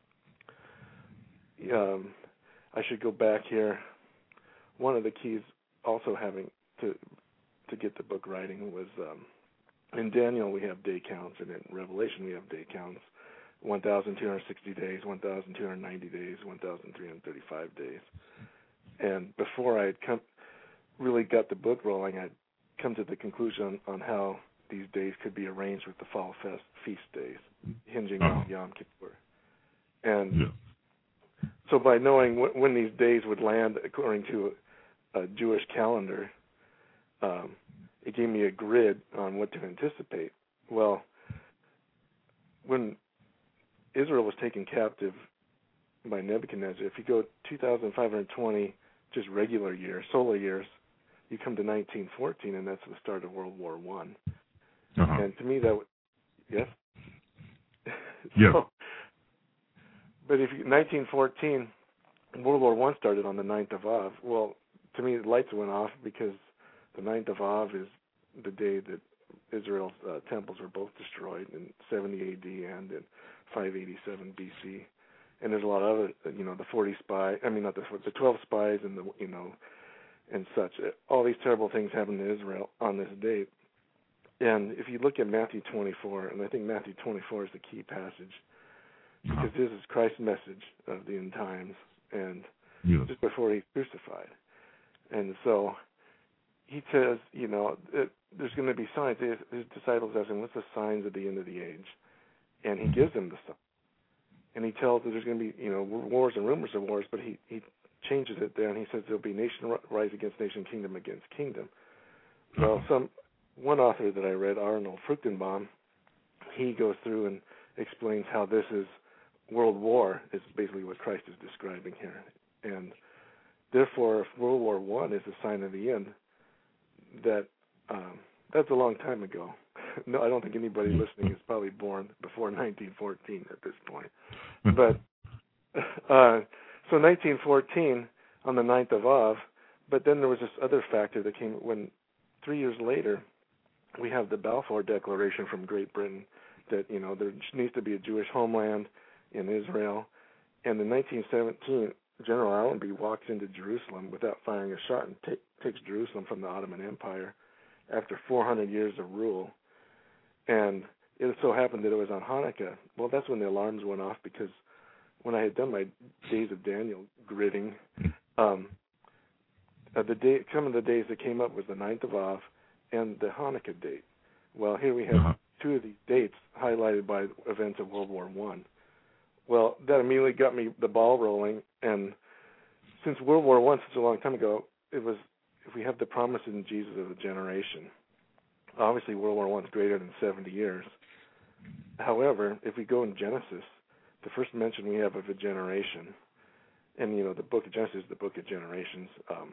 um, I should go back here. One of the keys also having to to get the book writing was um, in Daniel we have day counts, and in Revelation we have day counts, one thousand two hundred sixty days, one thousand two hundred ninety days, one thousand three hundred thirty-five days. And before I had come, really got the book rolling, I'd come to the conclusion on how these days could be arranged with the fall fest feast days, hinging uh-huh. on Yom Kippur. And yeah. so by knowing wh- when these days would land according to a, a Jewish calendar, um, it gave me a grid on what to anticipate. Well, when Israel was taken captive by Nebuchadnezzar, if you go two thousand five hundred twenty, just regular years, solar years, you come to nineteen fourteen, and that's the start of World War One. Uh-huh. And to me, that Yes. Yes. So, but if you, nineteen fourteen, World War One started on the ninth of Av. Well, to me, the lights went off because the ninth of Av is the day that Israel's uh, temples were both destroyed in seventy A D and in five eighty-seven B C. And there's a lot of other, you know, the forty spy. I mean, not the the twelve spies and the, you know, and such. All these terrible things happened to Israel on this date. And if you look at Matthew twenty-four, and I think Matthew twenty-four is the key passage, because this is Christ's message of the end times, and yes. just before he's crucified. And so he says, you know, it, there's going to be signs. His, his disciples ask him, what's the signs of the end of the age? And he gives them the signs. And he tells that there's going to be, you know, wars and rumors of wars, but he, he changes it there, and he says there'll be nation rise against nation, kingdom against kingdom. Well, some one author that I read, Arnold Fruchtenbaum, he goes through and explains how this is world war, is basically what Christ is describing here. And therefore, if World War One is a sign of the end, that um, that's a long time ago. No, I don't think anybody listening is probably born before nineteen fourteen at this point. But uh, so nineteen fourteen on the ninth of Av, but then there was this other factor that came when three years later we have the Balfour Declaration from Great Britain that, you know, there needs to be a Jewish homeland in Israel. And in nineteen seventeen, General Allenby walks into Jerusalem without firing a shot and take, takes Jerusalem from the Ottoman Empire after four hundred years of rule. And it so happened that it was on Hanukkah. Well, that's when the alarms went off, because when I had done my Days of Daniel gridding, um, uh, the day, some of the days that came up was the ninth of Av and the Hanukkah date. Well, here we have uh-huh. two of these dates highlighted by events of World War One. Well, that immediately got me the ball rolling, and since World War One such a long time ago, it was, if we have the promise in Jesus of a generation, obviously World War One is greater than seventy years. However, if we go in Genesis, the first mention we have of a generation, and, you know, the book of Genesis is the book of generations. Um,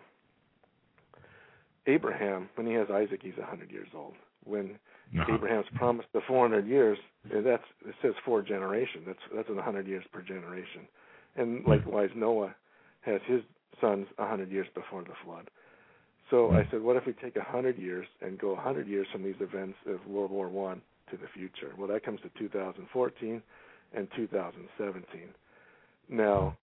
Abraham, when he has Isaac, he's one hundred years old. When uh-huh. Abraham's promised the four hundred years, that's, it says four generations. That's that's one hundred years per generation. And likewise, Noah has his sons one hundred years before the flood. So I said, what if we take one hundred years and go one hundred years from these events of World War One to the future? Well, that comes to two thousand fourteen and two thousand seventeen. Now,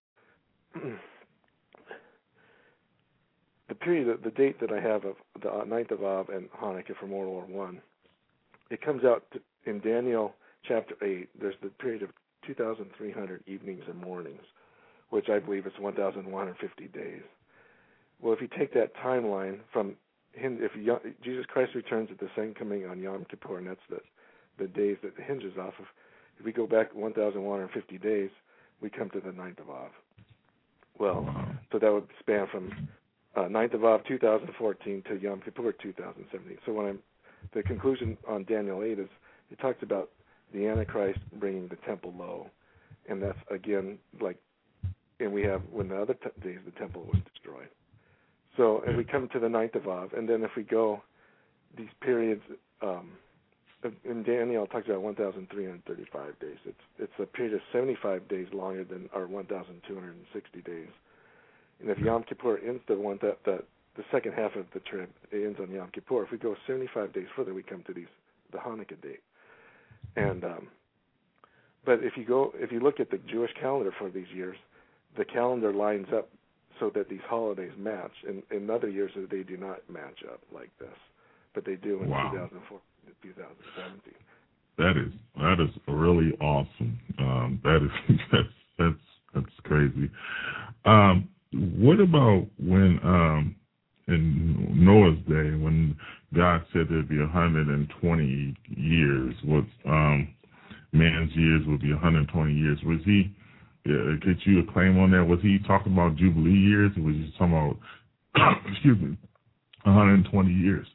the period, the date that I have of the ninth of Av and Hanukkah from World War One, it comes out to, in Daniel chapter eight. There's the period of two thousand three hundred evenings and mornings, which I believe is one thousand one hundred fifty days. Well, if you take that timeline from him, if Jesus Christ returns at the second coming on Yom Kippur, and that's the the days that it hinges off of, if we go back one thousand one hundred fifty days, we come to the ninth of Av. Well, so that would span from uh, ninth of Av two thousand fourteen to Yom Kippur two thousand seventeen. So when I'm, the conclusion on Daniel eight is it talks about the Antichrist bringing the temple low, and that's again like, and we have when the other t- days the temple was destroyed. So, and we come to the ninth of Av, and then if we go, these periods, um, in Daniel it talks about one thousand three hundred thirty-five days. It's it's a period of seventy-five days longer than our one thousand two hundred sixty days. And if Yom Kippur ends the one that the, the second half of the trip, it ends on Yom Kippur. If we go seventy-five days further, we come to these the Hanukkah date. And um, but if you go, if you look at the Jewish calendar for these years, the calendar lines up so that these holidays match. In, in other years, they do not match up like this, but they do in wow. two thousand four and two thousand seventeen. That is that is really awesome. Um, that is that's that's that's crazy. Um, what about when um, in Noah's day, when God said there'd be one hundred twenty years, what um, man's years would be one hundred twenty years? Was he? Yeah, get you a claim on that? Was he talking about Jubilee years, or was he talking about, excuse me, one hundred twenty years?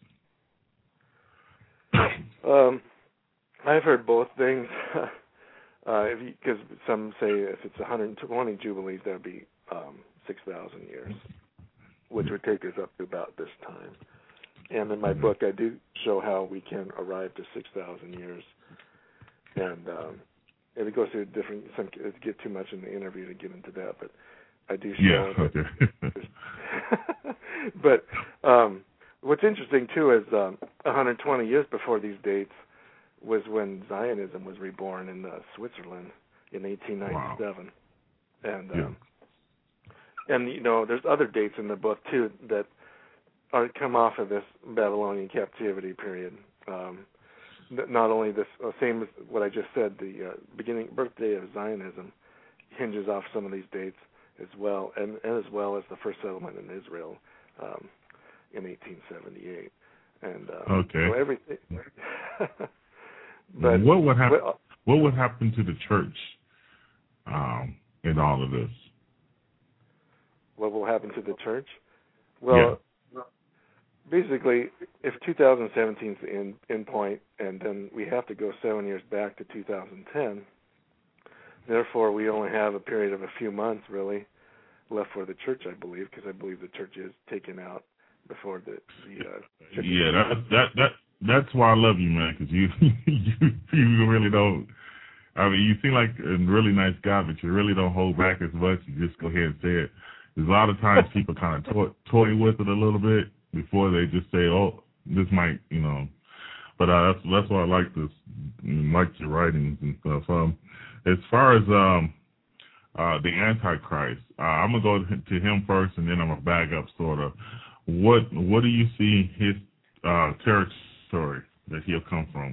um, I've heard both things. uh, because some say if it's one hundred twenty Jubilees, that would be um, six thousand years, which would take us up to about this time. And in my book, I do show how we can arrive to six thousand years. and um, it goes through different. Some it get too much in the interview to get into that, but I do show. Yeah. Okay. But um, what's interesting too is um, one hundred twenty years before these dates was when Zionism was reborn in uh, Switzerland in eighteen ninety-seven, wow. and um, yeah. and you know there's other dates in the book too that are come off of this Babylonian captivity period. Um, not only this uh, same as what I just said, the uh, beginning birthday of Zionism hinges off some of these dates as well, and, and as well as the first settlement in Israel um, in eighteen seventy-eight. And um, okay, so everything. But what would happen? Well, what would happen to the church um, in all of this? What will happen to the church? Well, yeah. basically, if two thousand seventeen is the end, end point, and then we have to go seven years back to two thousand ten, therefore we only have a period of a few months, really, left for the church, I believe, because I believe the church is taken out before the... the uh, yeah, that, that, that, that's why I love you, man, because you, you, you really don't... I mean, you seem like a really nice guy, but you really don't hold back as much. You just go ahead and say it. There's a lot of times people kind of toy, toy with it a little bit before they just say, "Oh, this might," you know. But uh, that's that's why I like this, like your writings and stuff. Um, as far as um, uh, the Antichrist, uh, I'm gonna go to him first, and then I'm gonna back up sort of. What what do you see his uh, territory that he'll come from?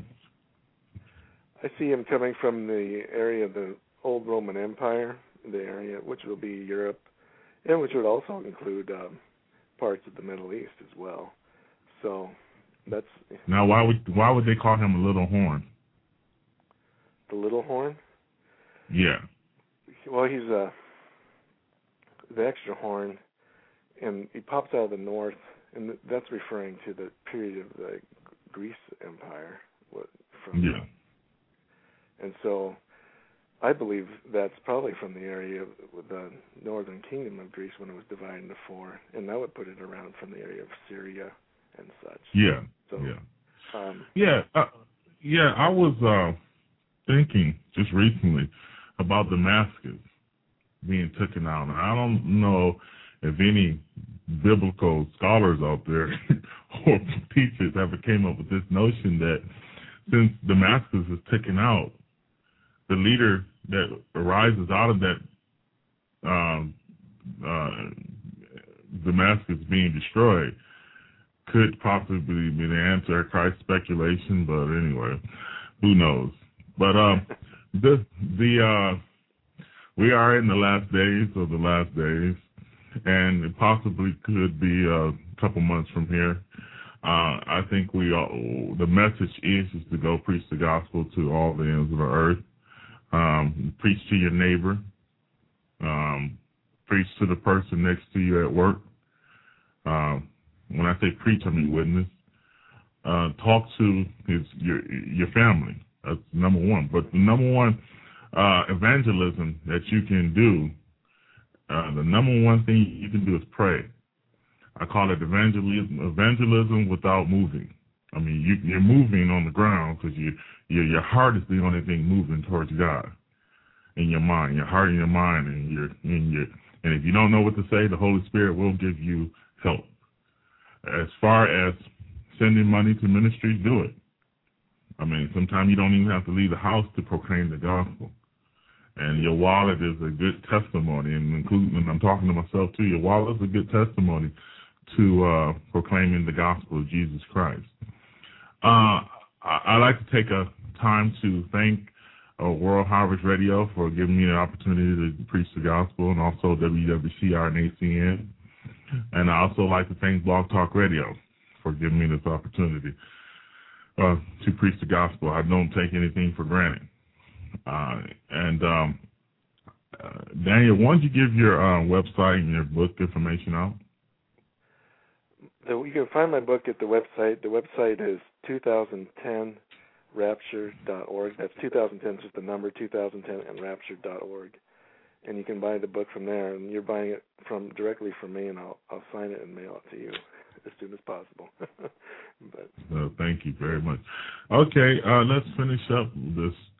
I see him coming from the area of the old Roman Empire, the area which will be Europe, and which would also include um, parts of the Middle East as well. So that's now. Why would why would they call him a little horn? The little horn? Yeah. Well, he's uh, the extra horn, and he pops out of the north, and that's referring to the period of the Greece Empire. What from? Yeah. And so I believe that's probably from the area of the northern kingdom of Greece when it was divided into four, and that would put it around from the area of Syria and such. Yeah, so, yeah. Um, yeah, uh, yeah, I was uh, thinking just recently about Damascus being taken out. And I don't know if any biblical scholars out there or teachers ever came up with this notion that since Damascus is taken out, the leader that arises out of that um, uh, Damascus being destroyed could possibly be the Antichrist speculation, but anyway, who knows? But um, the the uh, we are in the last days of the last days, and it possibly could be a couple months from here. Uh, I think we all, the message is is to go preach the gospel to all the ends of the earth. Um, preach to your neighbor. Um, preach to the person next to you at work. Um, when I say preach, I mean witness. Uh, talk to his your your family. That's number one. But the number one uh, evangelism that you can do, uh, the number one thing you can do is pray. I call it evangelism, evangelism without moving. I mean, you, you're moving on the ground because you, you, your heart is the only thing moving towards God in your mind, your heart and your mind, and your, in your, and if you don't know what to say, the Holy Spirit will give you help. As far as sending money to ministries, do it. I mean, sometimes you don't even have to leave the house to proclaim the gospel. And your wallet is a good testimony, and including, and I'm talking to myself too, your wallet is a good testimony to uh, proclaiming the gospel of Jesus Christ. Uh, I, I like to take a time to thank uh, World Harvest Radio for giving me the opportunity to preach the gospel, and also W W C R and A C N. And I also like to thank Blog Talk Radio for giving me this opportunity uh, to preach the gospel. I don't take anything for granted. Uh, and um, uh, Daniel, why don't you give your uh, website and your book information out? You can find my book at the website. The website is twenty ten rapture dot org. That's two thousand ten, just the number two thousand ten, and rapture dot org. And you can buy the book from there. And you're buying it from directly from me, and I'll I'll sign it and mail it to you as soon as possible. But uh, thank you very much. Okay, uh, let's finish up this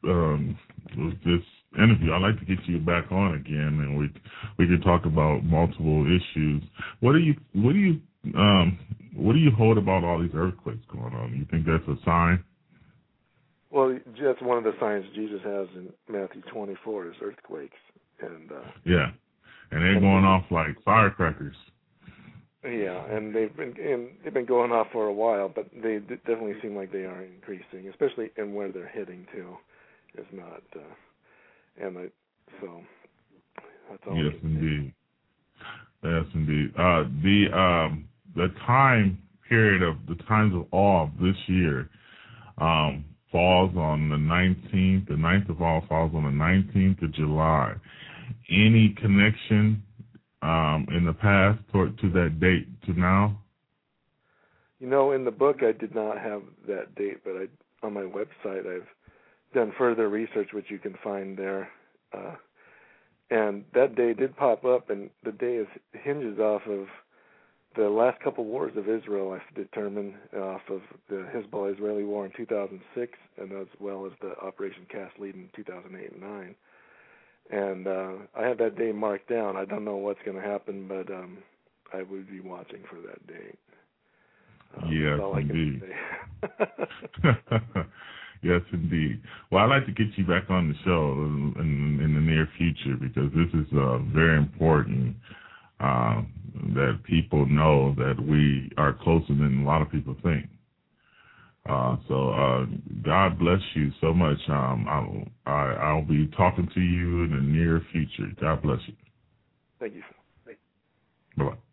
um, this interview. I'd like to get you back on again, and we we could talk about multiple issues. What do you what do you um, what do you hold about all these earthquakes going on? You think that's a sign? Well, that's one of the signs Jesus has in Matthew twenty-four is earthquakes, and uh, yeah, and they're going off like firecrackers. Yeah, and they've been and they've been going off for a while, but they d- definitely seem like they are increasing, especially in where they're hitting to. Is not, uh, and I, so that's all. Yes, indeed. Yes, indeed. Uh, the um, the time period of the times of awe this year um, falls on the nineteenth. The ninth of awe falls on the nineteenth of July. Any connection um, in the past toward to that date to now? You know, in the book I did not have that date, but I on my website I've done further research, which you can find there. Uh, and that day did pop up, and the day is, hinges off of the last couple wars of Israel, I've determined, off of the Hezbollah-Israeli war in two thousand six, and as well as the Operation Cast Lead in two thousand eight and nine. And uh, I have that day marked down. I don't know what's going to happen, but um, I would be watching for that date. Um, yes, all indeed. I can say. Yes, indeed. Well, I'd like to get you back on the show in, in the near future because this is uh, very important uh, that people know that we are closer than a lot of people think. Uh, so uh, God bless you so much. Um, I'll, I, I'll be talking to you in the near future. God bless you. Thank you. Thank you. Bye-bye.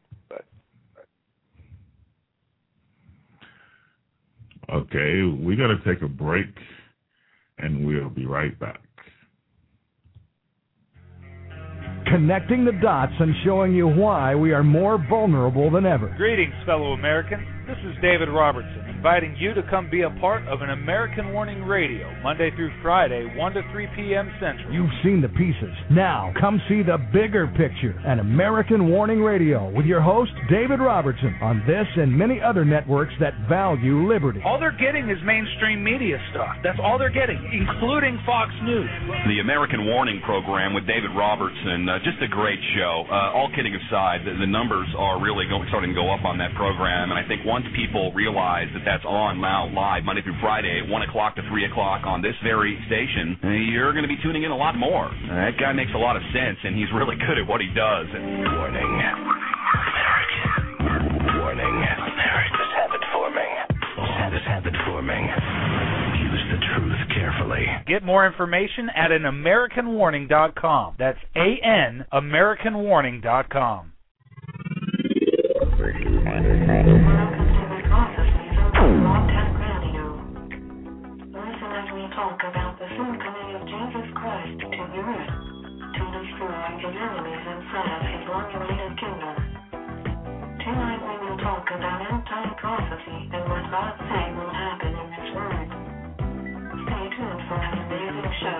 Okay, we got to take a break, and we'll be right back. Connecting the dots and showing you why we are more vulnerable than ever. Greetings, fellow Americans. This is David Robertson, inviting you to come be a part of an American Warning Radio, Monday through Friday, one to three p.m. Central. You've seen the pieces. Now, come see the bigger picture. An American Warning Radio with your host, David Robertson, on this and many other networks that value liberty. All they're getting is mainstream media stuff. That's all they're getting, including Fox News. The American Warning Program with David Robertson, uh, just a great show. Uh, all kidding aside, the, the numbers are really going, starting to go up on that program, and I think once people realize that that's on now live Monday through Friday, one o'clock to three o'clock on this very station, you're going to be tuning in a lot more. Uh, that guy makes a lot of sense, and he's really good at what he does. And warning, American, warning, America's habit forming, habit habit forming. Use the truth carefully. Get more information at an american warning dot com. That's A N American Warning dot com. Talk about the soon coming of Jesus Christ to the earth to destroy his enemies and set up his long-awaited kingdom. Tonight we will talk about end-time prophecy and what God says will happen in His Word. Stay tuned for an amazing show.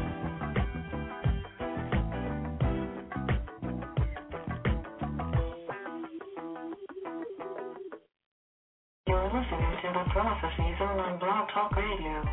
You're listening to the Prophecy Zone on Blog Talk Radio.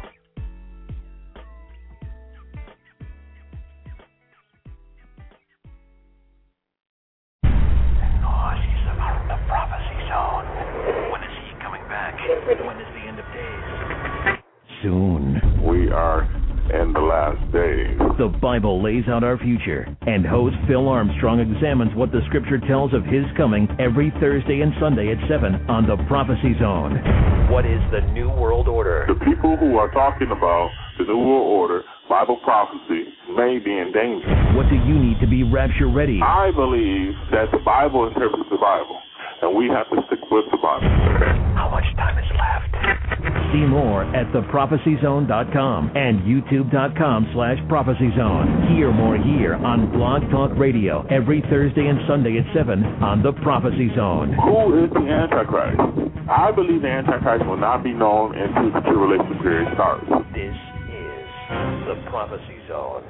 The Prophecy Zone. When is he coming back? When is the end of days? Soon. We are in the last days. The Bible lays out our future, and host Phil Armstrong examines what the Scripture tells of his coming every Thursday and Sunday at seven on The Prophecy Zone. What is the New World Order? The people who are talking about the New World Order, Bible prophecy, may be in danger. What do you need to be rapture ready? I believe that the Bible interprets the Bible, and we have to stick with the Bible. How much time is left? See more at the prophecy zone dot com and youtube dot com slash prophecy zone. Hear more here on Blog Talk Radio every Thursday and Sunday at seven on The Prophecy Zone. Who is the Antichrist? I believe the Antichrist will not be known until the tribulation period starts. This is The Prophecy Zone.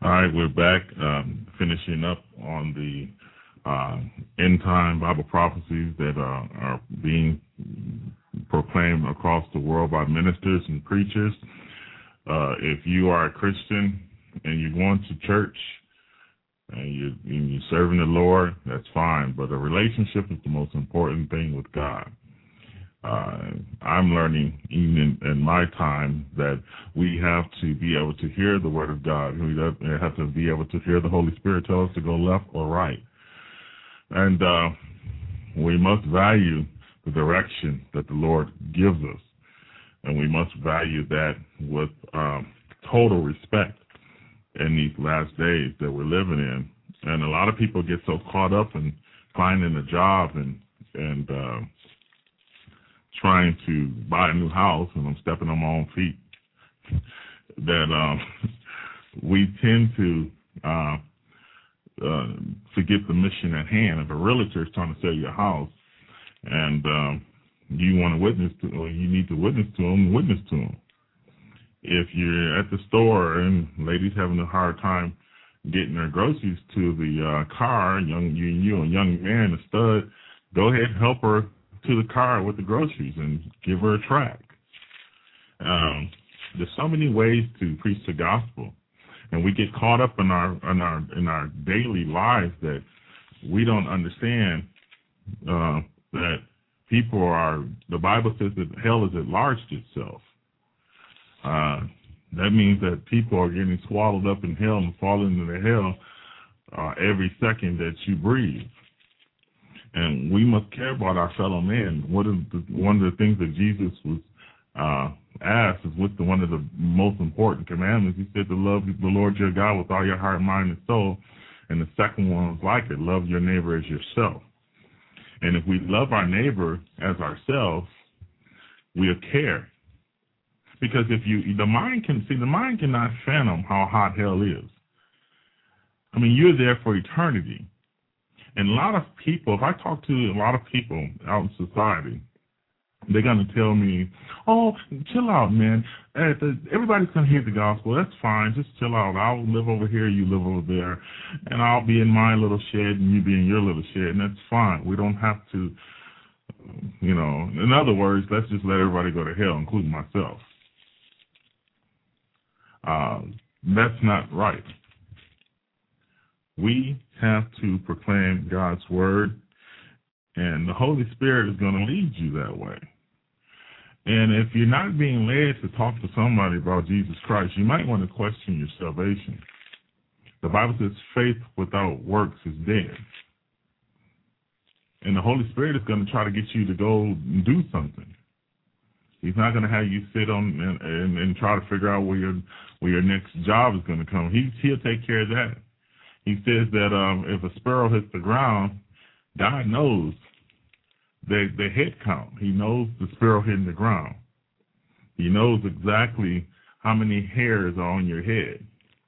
All right, we're back, um, finishing up on the uh, end-time Bible prophecies that uh, are being proclaimed across the world by ministers and preachers. Uh, if you are a Christian and you're going to church and, you, and you're serving the Lord, that's fine, but a relationship is the most important thing with God. Uh, I'm learning, even in, in my time, that we have to be able to hear the Word of God. We have to be able to hear the Holy Spirit tell us to go left or right. And uh, we must value the direction that the Lord gives us. And we must value that with um, total respect in these last days that we're living in. And a lot of people get so caught up in finding a job and, and uh, trying to buy a new house, and I'm stepping on my own feet, that um, we tend to uh, uh, forget the mission at hand. If a realtor is trying to sell you a house and um, you want to witness to, or you need to witness to them, witness to them. If you're at the store and ladies having a hard time getting their groceries to the uh, car, young you, you a young man, a stud, go ahead and help her to the car with the groceries and give her a tract. Um, there's so many ways to preach the gospel, and we get caught up in our in our in our daily lives that we don't understand uh, that people are. The Bible says that hell has enlarged itself. Uh, that means that people are getting swallowed up in hell and falling into the hell uh, every second that you breathe. And we must care about our fellow men. What is the, one of the things that Jesus was uh, asked is what's the, one of the most important commandments. He said to love the Lord your God with all your heart, mind, and soul. And the second one was like it, love your neighbor as yourself. And if we love our neighbor as ourselves, we'll care. Because if you, the mind can, see, the mind cannot fathom how hot hell is. I mean, you're there for eternity. And a lot of people, if I talk to a lot of people out in society, they're going to tell me, oh, chill out, man. Everybody's going to hear the gospel. That's fine. Just chill out. I'll live over here, you live over there. And I'll be in my little shed and you be in your little shed. And that's fine. We don't have to, you know, in other words, let's just let everybody go to hell, including myself. Uh, that's not right. We have to proclaim God's word, and the Holy Spirit is going to lead you that way. And if you're not being led to talk to somebody about Jesus Christ, you might want to question your salvation. The Bible says faith without works is dead. And the Holy Spirit is going to try to get you to go and do something. He's not going to have you sit on and, and, and try to figure out where your where your next job is going to come. He, he'll take care of that. He says that um, if a sparrow hits the ground, God knows the, the head count. He knows the sparrow hitting the ground. He knows exactly how many hairs are on your head.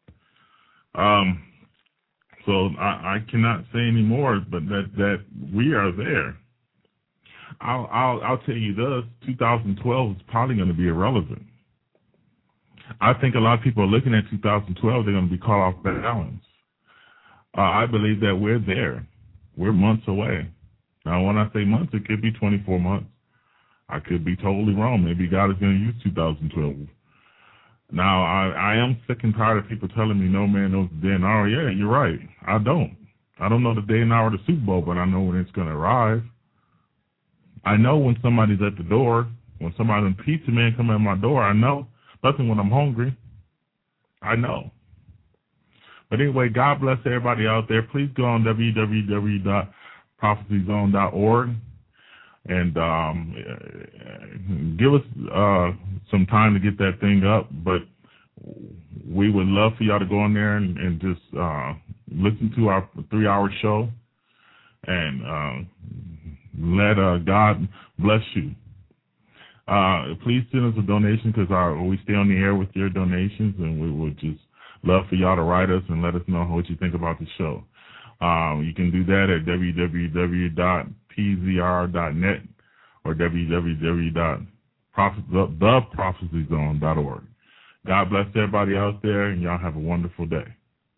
Um, so I, I cannot say any more, but that, that we are there. I'll, I'll, I'll tell you this, two thousand twelve is probably going to be irrelevant. I think a lot of people are looking at two thousand twelve, they're going to be caught off balance. Uh, I believe that we're there. We're months away. Now, when I say months, it could be twenty-four months. I could be totally wrong. Maybe God is going to use two thousand twelve. Now, I, I am sick and tired of people telling me, no man knows the day and hour. Yeah, you're right. I don't. I don't know the day and hour of the Super Bowl, but I know when it's going to arrive. I know when somebody's at the door. When somebody, when pizza man come at my door, I know. Nothing when I'm hungry. I know. But anyway, God bless everybody out there. Please go on w w w dot prophecy zone dot org and um, give us uh, some time to get that thing up. But we would love for y'all to go in there and, and just uh, listen to our three-hour show and uh, let uh, God bless you. Uh, please send us a donation because we stay on the air with your donations, and we would just love for y'all to write us and let us know what you think about the show. Um, you can do that at w w w dot p z r dot net or w w w dot the prophecy zone dot org. God bless everybody out there, and y'all have a wonderful day.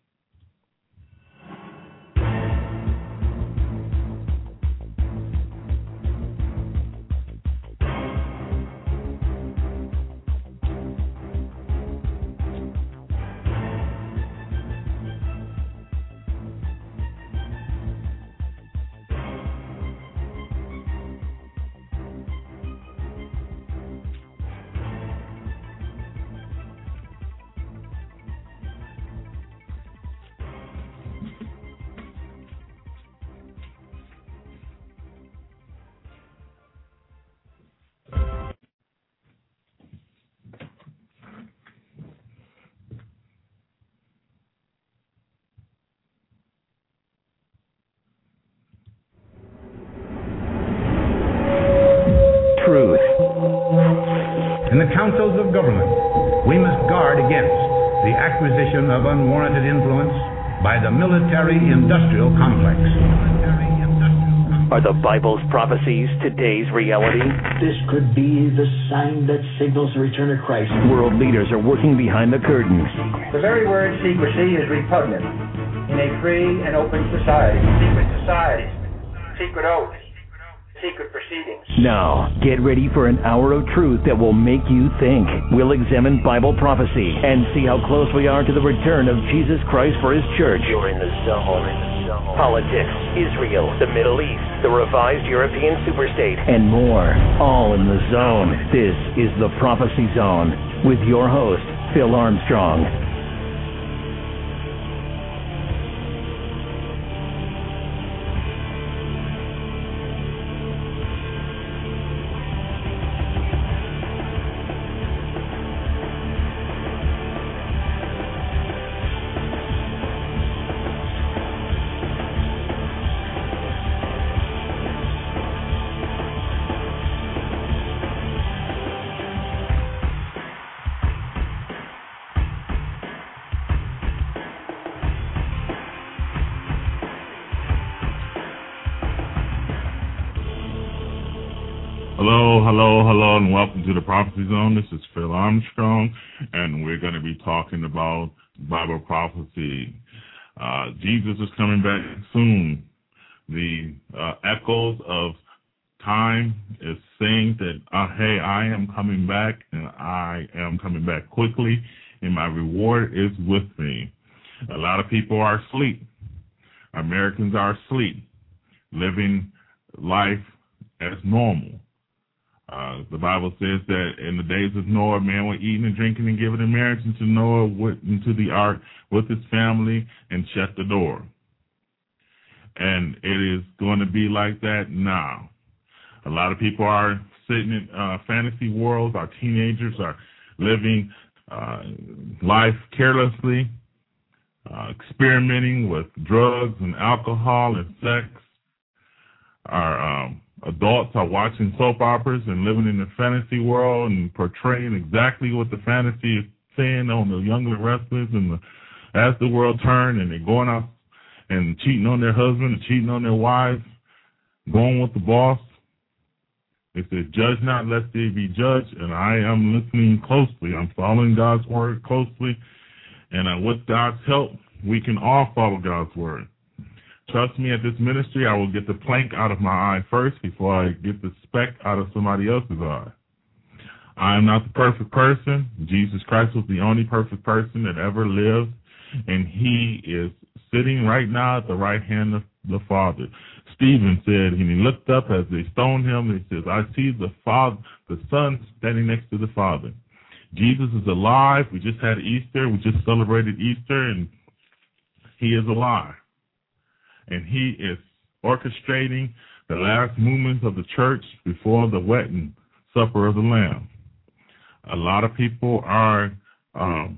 In the councils of government, we must guard against the acquisition of unwarranted influence by the military-industrial complex. Are the Bible's prophecies today's reality? This could be the sign that signals the return of Christ. World leaders are working behind the curtain. The very word secrecy is repugnant in a free and open society. Secret societies, secret oaths, secret proceedings. Now, get ready for an hour of truth that will make you think. We'll examine Bible prophecy and see how close we are to the return of Jesus Christ for His church. You're in the zone. Politics, Israel, the Middle East, the revised European superstate, and more. All in the zone. This is the Prophecy Zone with your host, Phil Armstrong. Hello, hello, hello, and welcome to the Prophecy Zone. This is Phil Armstrong, and we're going to be talking about Bible prophecy. Uh, Jesus is coming back soon. The uh, echoes of time is saying that, uh, hey, I am coming back, and I am coming back quickly, and my reward is with me. A lot of people are asleep. Americans are asleep, living life as normal. Uh, the Bible says that in the days of Noah, man were eating and drinking and giving in marriage, into Noah went into the ark with his family and shut the door. And it is going to be like that now. A lot of people are sitting in uh, fantasy worlds. Our teenagers are living uh, life carelessly, uh, experimenting with drugs and alcohol and sex. Our um, adults are watching soap operas and living in the fantasy world and portraying exactly what the fantasy is saying on the younger wrestlers. And the, as the world turns and they're going out and cheating on their husband and cheating on their wives, going with the boss, it says, judge not lest they be judged. And I am listening closely. I'm following God's word closely. And uh, with God's help, we can all follow God's word. Trust me, at this ministry, I will get the plank out of my eye first before I get the speck out of somebody else's eye. I am not the perfect person. Jesus Christ was the only perfect person that ever lived, and He is sitting right now at the right hand of the Father. Stephen said, and he looked up as they stoned him, and he says, I see the Father, the Son standing next to the Father. Jesus is alive. We just had Easter. We just celebrated Easter, and He is alive. And He is orchestrating the last movements of the church before the wedding supper of the Lamb. A lot of people are um,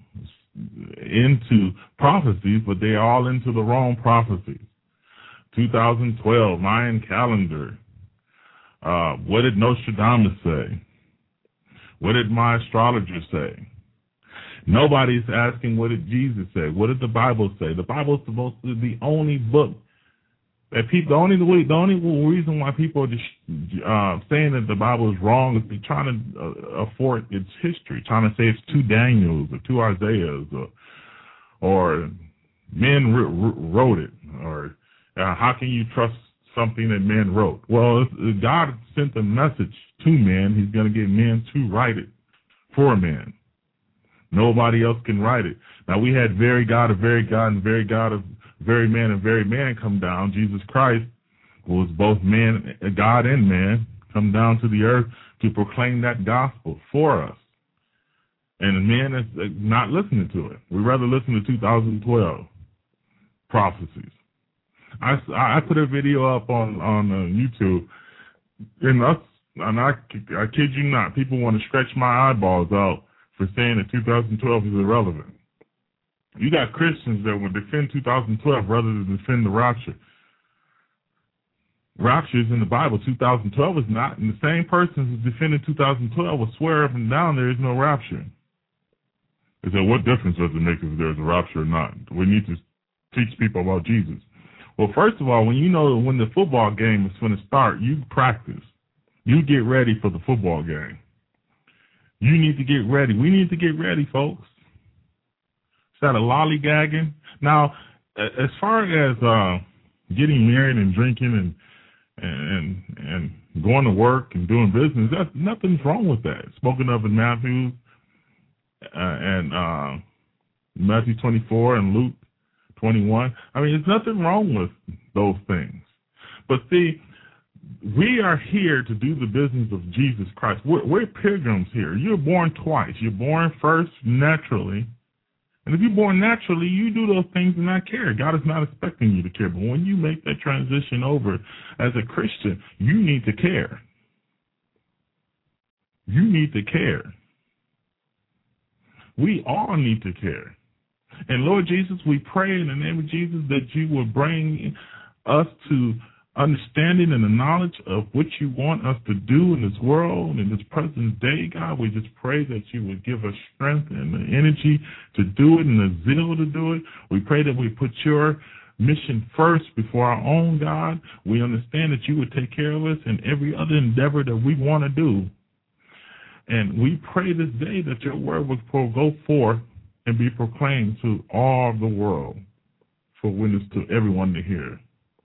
into prophecies, but they are all into the wrong prophecies. two thousand twelve, Mayan calendar. Uh, what did Nostradamus say? What did my astrologer say? Nobody's asking what did Jesus say? What did the Bible say? The Bible is supposed to be the only book that people, the only the only reason why people are just uh, saying that the Bible is wrong is they're trying to uh, afford its history, trying to say it's two Daniels or two Isaiahs or, or men wrote it, or uh, how can you trust something that men wrote? Well, if God sent a message to men, He's going to get men to write it for men. Nobody else can write it. Now, we had very God of very God and very God of very man and very man come down. Jesus Christ, who was both man, God and man, come down to the earth to proclaim that gospel for us. And man is not listening to it. We'd rather listen to two thousand twelve prophecies. I, I put a video up on, on uh, YouTube, and, us, and I, I kid you not, people want to stretch my eyeballs out for saying that two thousand twelve is irrelevant. You got Christians that would defend two thousand twelve rather than defend the rapture. raptures in the Bible. two thousand twelve is not, and the same person who's defending two thousand twelve will swear up and down there is no rapture. They say, what difference does it make if there's a rapture or not? We need to teach people about Jesus. Well, first of all, when you know when the football game is going to start, you practice. You get ready for the football game. You need to get ready. We need to get ready, folks. Instead of lollygagging. Now, as far as uh, getting married and drinking and and and going to work and doing business, that's, nothing's wrong with that. Spoken of in Matthew uh, and uh, Matthew twenty-four and Luke twenty-one. I mean, there's nothing wrong with those things. But see, we are here to do the business of Jesus Christ. We're, we're pilgrims here. You're born twice. You're born first naturally. And if you're born naturally, you do those things and not care. God is not expecting you to care. But when you make that transition over as a Christian, you need to care. You need to care. We all need to care. And Lord Jesus, we pray in the name of Jesus that you will bring us to understanding and the knowledge of what you want us to do in this world, in this present day, God. We just pray that you would give us strength and the energy to do it and the zeal to do it. We pray that we put your mission first before our own, God. We understand that you would take care of us in every other endeavor that we want to do. And we pray this day that your word will go forth and be proclaimed to all the world for witness to everyone to hear.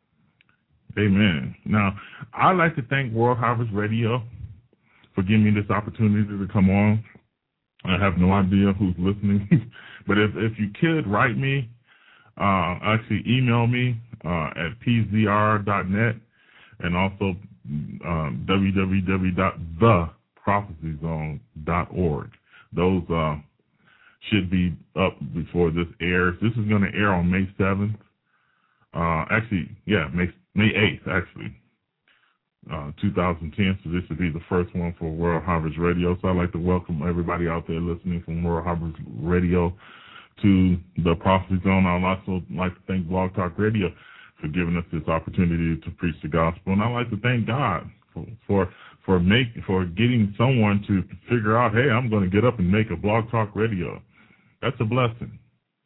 Amen. Now, I'd like to thank World Harvest Radio for giving me this opportunity to come on. I have no idea who's listening, but if if you could write me, uh, actually email me uh, at p z r dot net and also um, w w w dot the prophecy zone dot org. Those uh, should be up before this airs. This is going to air on May seventh. Uh, actually, yeah, May May eighth, actually, uh, two thousand ten. So this would be the first one for World Harvest Radio. So I'd like to welcome everybody out there listening from World Harvest Radio to the Prophecy Zone. I'd also like to thank Blog Talk Radio for giving us this opportunity to preach the gospel. And I'd like to thank God for for for, make, for getting someone to figure out, hey, I'm going to get up and make a Blog Talk Radio. That's a blessing.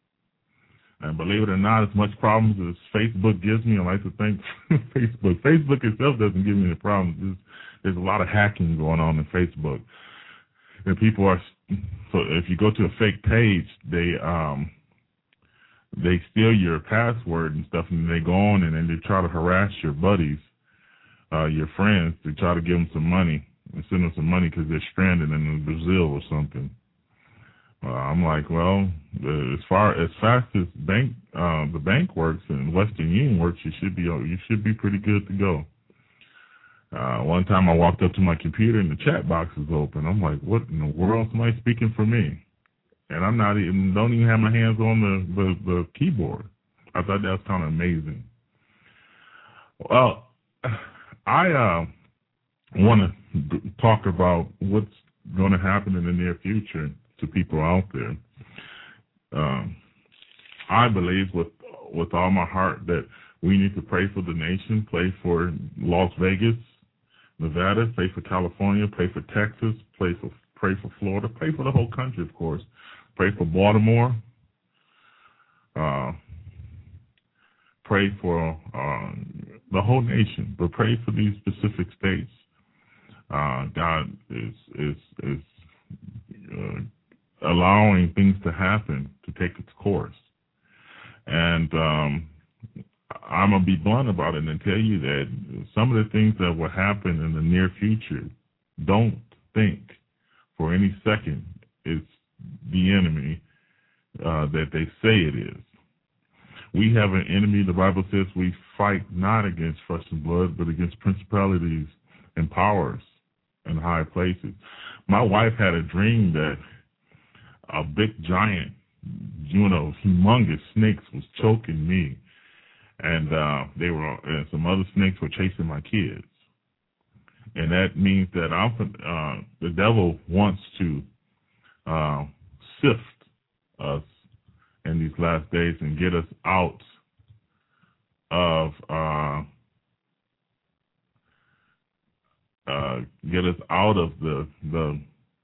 And believe it or not, as much problems as Facebook gives me, I like to thank Facebook. Facebook itself doesn't give me any problems. There's, there's a lot of hacking going on in Facebook. And people are, so if you go to a fake page, they um they steal your password and stuff, and they go on and then they try to harass your buddies, uh, your friends, to try to give them some money and send them some money because they're stranded in Brazil or something. Uh, I'm like, well, uh, as far as fast as bank uh, the bank works and Western Union works, you should be you should be pretty good to go. Uh, one time I walked up to my computer and the chat box was open. I'm like, what in the world? Somebody speaking for me, and I'm not even don't even have my hands on the the, the keyboard. I thought that was kind of amazing. Well, I uh, want to talk about what's going to happen in the near future to people out there. Um, I believe with with all my heart that we need to pray for the nation, pray for Las Vegas, Nevada, pray for California, pray for Texas, pray for pray for Florida, pray for the whole country, of course. Pray for Baltimore. Uh, pray for uh, the whole nation, but pray for these specific states. Uh, God is is is uh, allowing things to happen to take its course. And um, I'm going to be blunt about it and tell you that some of the things that will happen in the near future, don't think for any second it's the enemy uh, that they say it is. We have an enemy. The Bible says we fight not against flesh and blood, but against principalities and powers in high places. My wife had a dream that a big giant, you know, humongous snakes was choking me, and uh, they were, and some other snakes were chasing my kids, and that means that I'm, uh, the devil wants to uh, sift us in these last days and get us out of uh, uh, get us out of the the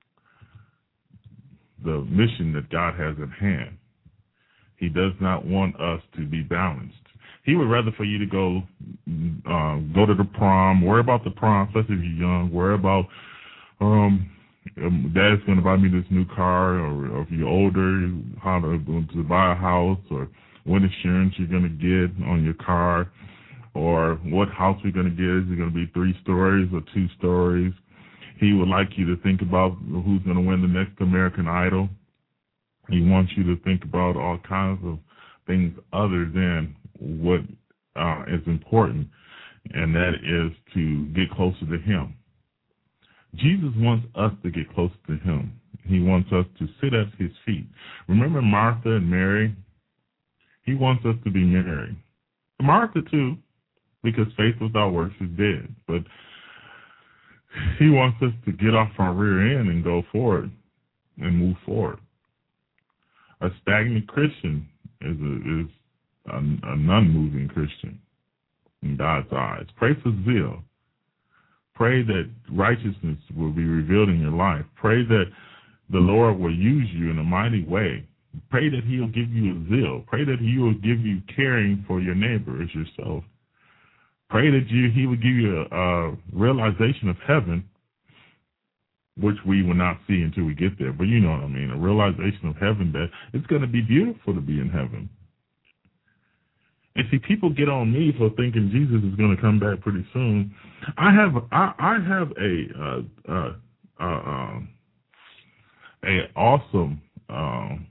the mission that God has at hand. He does not want us to be balanced. He would rather for you to go uh, go to the prom, worry about the prom, especially if you're young, worry about um, dad's going to buy me this new car, or, or if you're older, how to, to buy a house, or what insurance you're going to get on your car, or what house we're going to get. Is it going to be three stories or two stories? He would like you to think about who's going to win the next American Idol. He wants you to think about all kinds of things other than what uh, is important, and that is to get closer to him. Jesus wants us to get closer to him. He wants us to sit at his feet. Remember Martha and Mary? He wants us to be Mary. Martha too, because faith without works is dead. But he wants us to get off our rear end and go forward and move forward. A stagnant Christian is a, is a, a non-moving Christian in God's eyes. Pray for zeal. Pray that righteousness will be revealed in your life. Pray that the Lord will use you in a mighty way. Pray that he'll give you a zeal. Pray that he will give you caring for your neighbor as yourself. Pray that you, he will give you a, a realization of heaven, which we will not see until we get there. But you know what I mean, a realization of heaven, that it's going to be beautiful to be in heaven. And see, people get on me for thinking Jesus is going to come back pretty soon. I have I, I have a uh, uh, uh, um, a awesome um,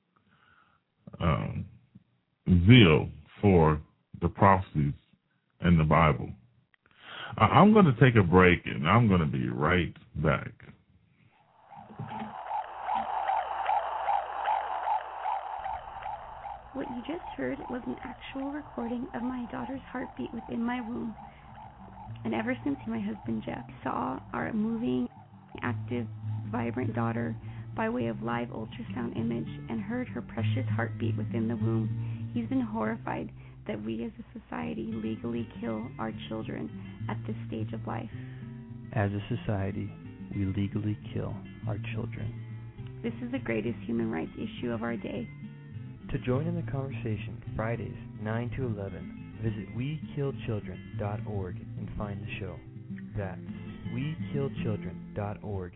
um, zeal for the prophecies in the Bible. I, I'm going to take a break, and I'm going to be right back. What you just heard was an actual recording of my daughter's heartbeat within my womb. And ever since my husband Jeff saw our moving, active, vibrant daughter by way of live ultrasound image and heard her precious heartbeat within the womb, he's been horrified that we as a society legally kill our children at this stage of life. As a society, we legally kill our children. This is the greatest human rights issue of our day. To join in the conversation, Fridays, nine to eleven, visit we kill children dot org and find the show. That's we kill children dot org.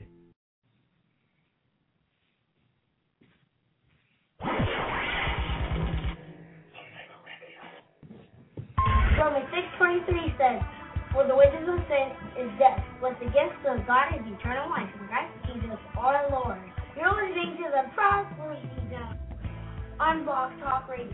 Romans six twenty-three says, "For the wages of sin is death, but the gift of God is eternal life in Christ Jesus our Lord." You're listening to the Prophecy Zone on Blog Talk Radio.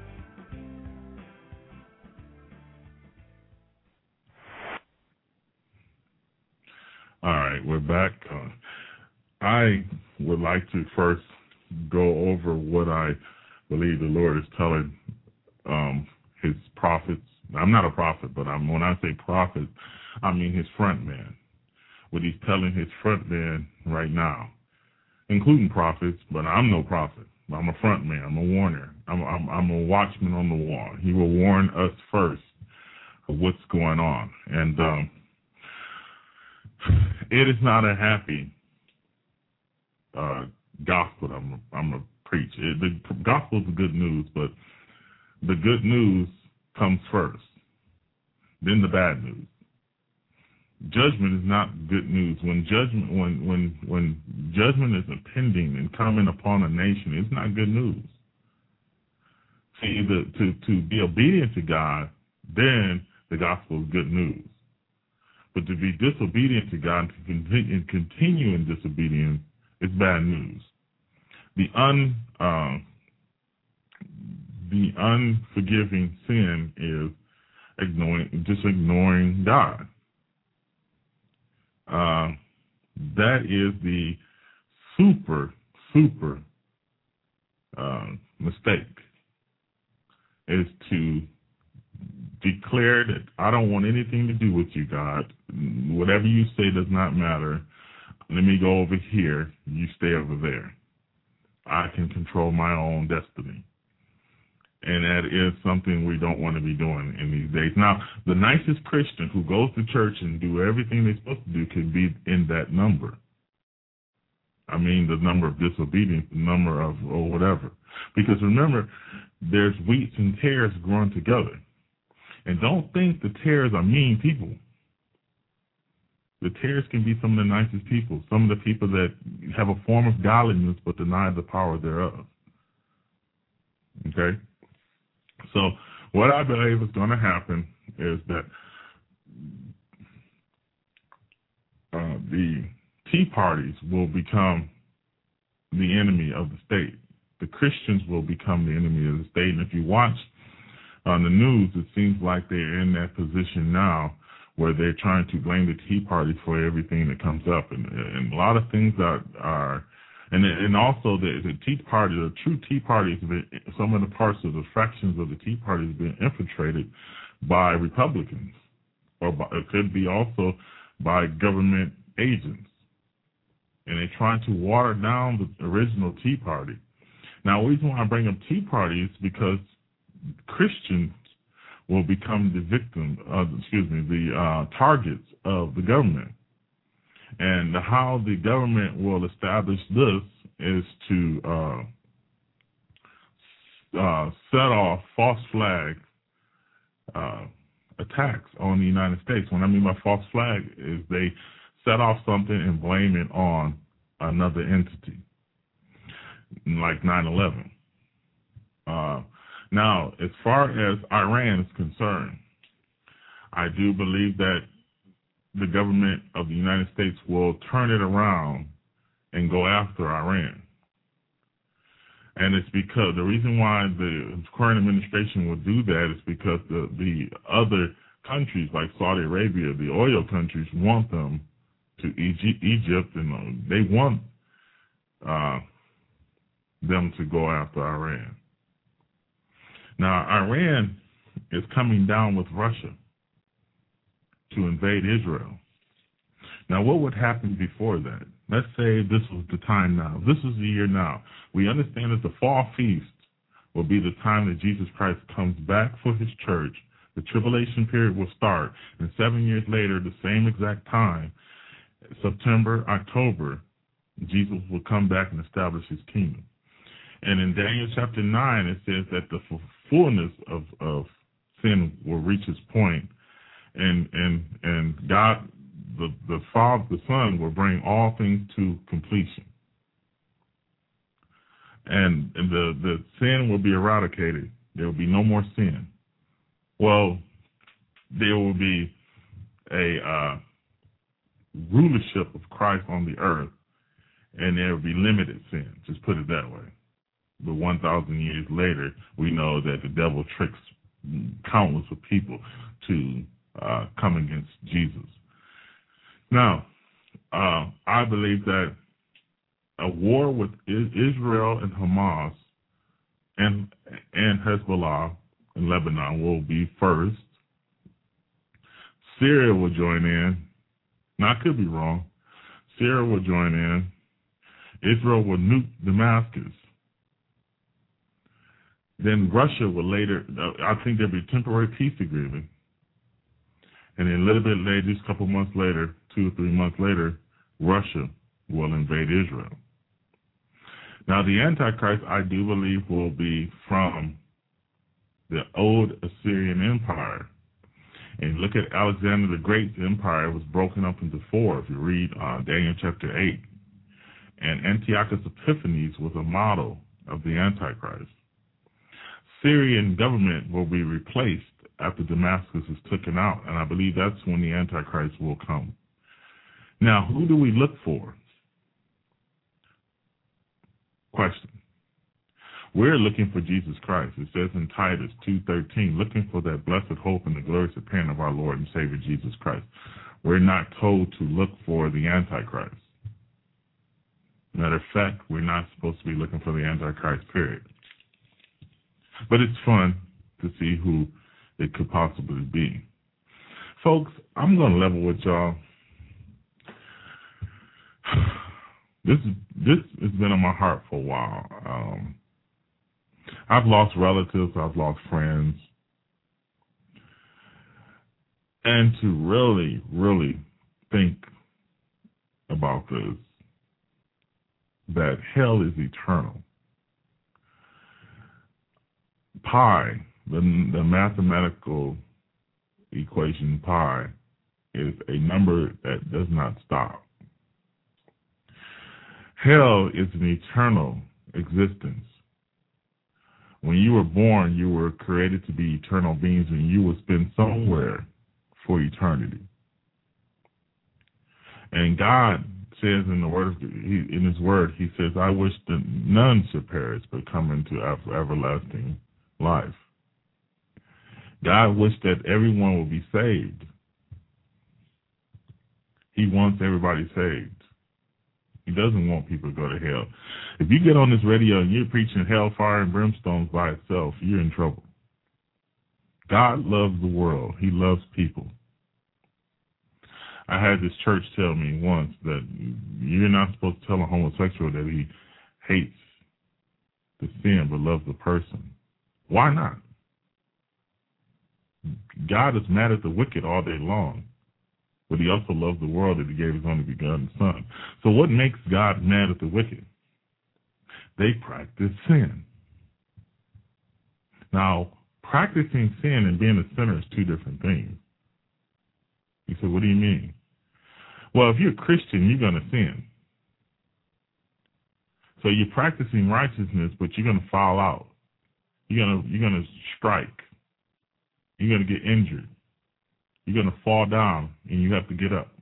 All right, we're back. Uh, I would like to first go over what I believe the Lord is telling um, his prophets. I'm not a prophet, but I'm, when I say prophet, I mean his front man. What he's telling his front man right now, including prophets, but I'm no prophet. I'm a front man. I'm a warner. I'm, I'm, I'm a watchman on the wall. He will warn us first of what's going on. And um, it is not a happy uh, gospel I'm, I'm going to preach. It, the gospel is the good news, but the good news comes first, then the bad news. Judgment is not good news. When judgment, when when when judgment is impending and coming upon a nation, it's not good news. See, the, to to be obedient to God, then the gospel is good news. But to be disobedient to God and to continue, and continue in disobedience is bad news. The un uh, the unforgiving sin is ignoring, just ignoring God. Uh, that is the super, super uh, mistake, is to declare that I don't want anything to do with you, God. Whatever you say does not matter. Let me go over here. You stay over there. I can control my own destiny. And that is something we don't want to be doing in these days. Now, the nicest Christian who goes to church and do everything they're supposed to do could be in that number. I mean, the number of disobedience, the number of or whatever. Because remember, there's wheats and tares growing together. And don't think the tares are mean people. The tares can be some of the nicest people, some of the people that have a form of godliness but deny the power thereof. Okay? So what I believe is going to happen is that uh, the Tea Parties will become the enemy of the state. The Christians will become the enemy of the state. And if you watch on the news, it seems like they're in that position now where they're trying to blame the Tea Party for everything that comes up. And, and a lot of things are, are and and also the, the Tea Party, the true Tea Party, has been, some of the parts of the fractions of the Tea Party have been infiltrated by Republicans, or by, it could be also by government agents. And they're trying to water down the original Tea Party. Now, the reason why I bring up Tea Party is because Christians will become the victim, of, excuse me, the uh, targets of the government. And how the government will establish this is to uh, uh, set off false flag uh, attacks on the United States. What I mean by false flag is they set off something and blame it on another entity, like nine eleven. Uh, now, as far as Iran is concerned, I do believe that the government of the United States will turn it around and go after Iran. And it's because the reason why the current administration will do that is because the, the other countries like Saudi Arabia, the oil countries, want them to Egypt, Egypt and they want uh, them to go after Iran. Now, Iran is coming down with Russia to invade Israel. Now, what would happen before that? Let's say this was the time now. This is the year now. We understand that the fall feast will be the time that Jesus Christ comes back for his church. The tribulation period will start. And seven years later, the same exact time, September, October, Jesus will come back and establish his kingdom. And in Daniel chapter nine, it says that the fullness of, of sin will reach its point. And and and God, the the Father, the Son, will bring all things to completion, and, and the the sin will be eradicated. There will be no more sin. Well, there will be a uh, rulership of Christ on the earth, and there will be limited sin. Just put it that way. But one thousand years later, we know that the devil tricks countless of people to Uh, come against Jesus. Now, uh, I believe that a war with Israel and Hamas and and Hezbollah in Lebanon will be first. Syria will join in. Now, I could be wrong. Syria will join in. Israel will nuke Damascus. Then Russia will later, I think there'll be a temporary peace agreement. And then a little bit later, just a couple months later, two or three months later, Russia will invade Israel. Now, the Antichrist, I do believe, will be from the old Assyrian Empire. And look at Alexander the Great's empire was broken up into four, if you read uh, Daniel chapter eight. And Antiochus Epiphanes was a model of the Antichrist. Syrian government will be replaced after Damascus is taken out, and I believe that's when the Antichrist will come. Now, who do we look for? Question. We're looking for Jesus Christ. It says in Titus two thirteen, looking for that blessed hope and the glorious appearing of our Lord and Savior Jesus Christ. We're not told to look for the Antichrist. Matter of fact, we're not supposed to be looking for the Antichrist, period. But it's fun to see who it could possibly be. Folks, I'm going to level with y'all. This this has been on my heart for a while. Um, I've lost relatives. I've lost friends. And to really, really think about this, that hell is eternal. Pi, the, the mathematical equation pi, is a number that does not stop. Hell is an eternal existence. When you were born, you were created to be eternal beings, and you will spend somewhere for eternity. And God says in the word, in His word, He says, "I wish that none should perish, but come into everlasting life." God wished that everyone would be saved. He wants everybody saved. He doesn't want people to go to hell. If you get on this radio and you're preaching hellfire and brimstones by itself, you're in trouble. God loves the world. He loves people. I had this church tell me once that you're not supposed to tell a homosexual that he hates the sin but loves the person. Why not? God is mad at the wicked all day long, but He also loves the world that He gave His only begotten Son. So what makes God mad at the wicked? They practice sin. Now, practicing sin and being a sinner is two different things. You say, what do you mean? Well, if you're a Christian, you're going to sin. So you're practicing righteousness, but you're going to fall out. You're going to, you're going to strike. You're going to get injured. You're going to fall down, and you have to get up.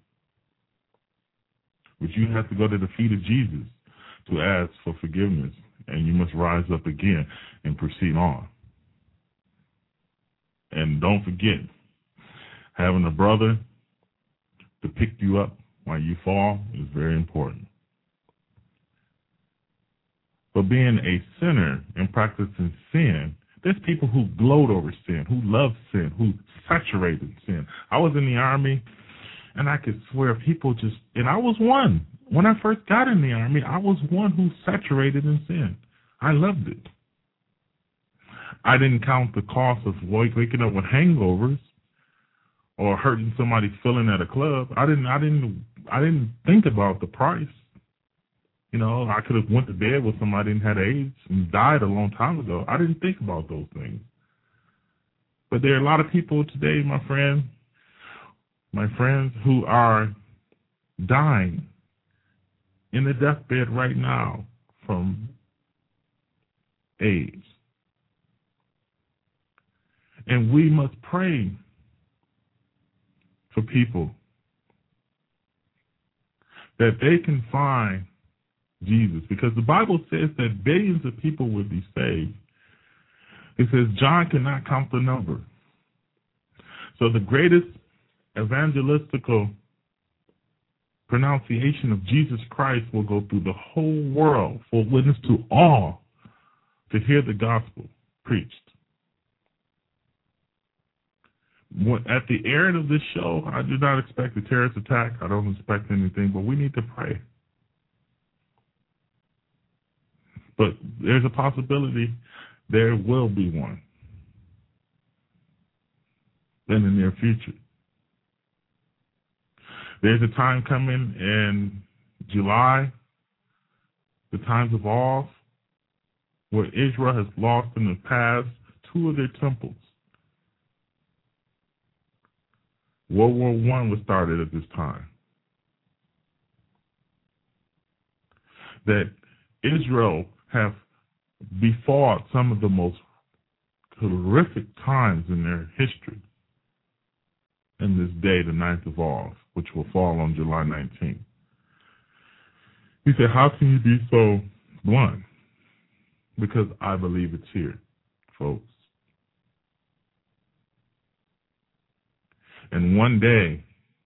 But you have to go to the feet of Jesus to ask for forgiveness, and you must rise up again and proceed on. And don't forget, having a brother to pick you up while you fall is very important. But being a sinner and practicing sin, there's people who gloat over sin, who love sin, who saturate in sin. I was in the Army, and I could swear people just, and I was one. When I first got in the Army, I was one who saturated in sin. I loved it. I didn't count the cost of waking up with hangovers or hurting somebody's feeling at a club. I didn't. I didn't. I didn't think about the price. You know, I could have went to bed with somebody and had AIDS and died a long time ago. I didn't think about those things. But there are a lot of people today, my friend, my friends, who are dying in the deathbed right now from AIDS. And we must pray for people that they can find Jesus, because the Bible says that billions of people would be saved. It says John cannot count the number. So the greatest evangelistical pronunciation of Jesus Christ will go through the whole world for witness to all to hear the gospel preached. At the end of this show, I do not expect a terrorist attack. I don't expect anything, but we need to pray. But there's a possibility there will be one in the near future. There's a time coming in July, the times of Oz, where Israel has lost in the past two of their temples. World War One was started at this time. That Israel have befought some of the most horrific times in their history in this day, the ninth of Oz, which will fall on July nineteenth. He said, how can you be so blunt? Because I believe it's here, folks. And one day,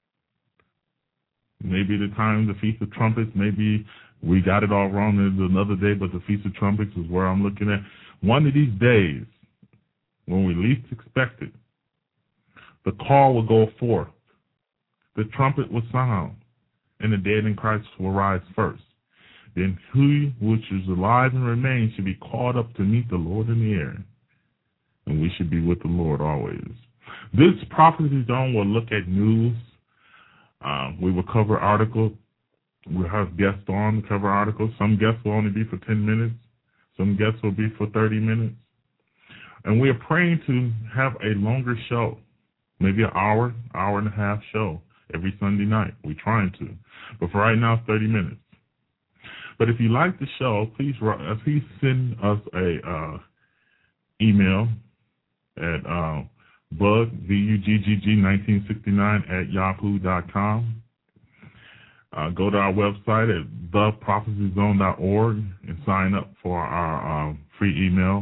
maybe the time the Feast of Trumpets, maybe we got it all wrong. There's another day, but the Feast of Trumpets is where I'm looking at. One of these days, when we least expect it, the call will go forth. The trumpet will sound, and the dead in Christ will rise first. then he which is alive and remains should be caught up to meet the Lord in the air. And we should be with the Lord always. This Prophecy Zone will look at news. Uh, we will cover articles. We'll have guests on to cover articles. Some guests will only be for ten minutes. Some guests will be for thirty minutes. And we are praying to have a longer show, maybe an hour, hour and a half show every Sunday night. We're trying to. But for right now, it's thirty minutes. But if you like the show, please, please send us a uh, email at uh, bug, B U G G G nineteen sixty-nine at yahoo dot com. Uh, go to our website at the prophecy zone dot org and sign up for our uh, free email.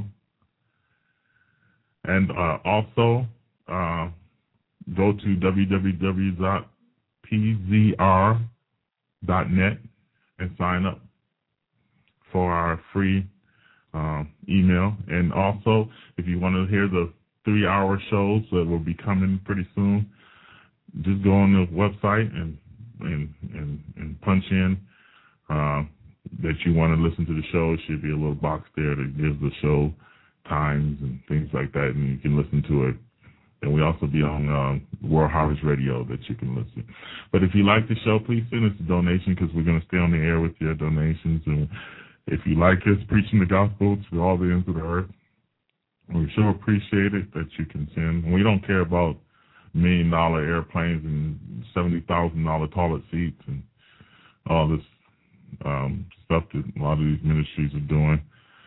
And uh, also uh, go to w w w dot p z r dot net and sign up for our free uh, email. And also, if you want to hear the three-hour shows that will be coming pretty soon, just go on the website and and and, and punch in uh, that you want to listen to the show. It should be a little box there that gives the show times and things like that, and you can listen to it. And we also be on uh, World Harvest Radio that you can listen. But if you like the show, please send us a donation because we're going to stay on the air with your donations. And if you like us preaching the gospel to all the ends of the earth, we sure appreciate it that you can send. And we don't care about million dollar airplanes and seventy thousand dollar toilet seats and all this um, stuff that a lot of these ministries are doing.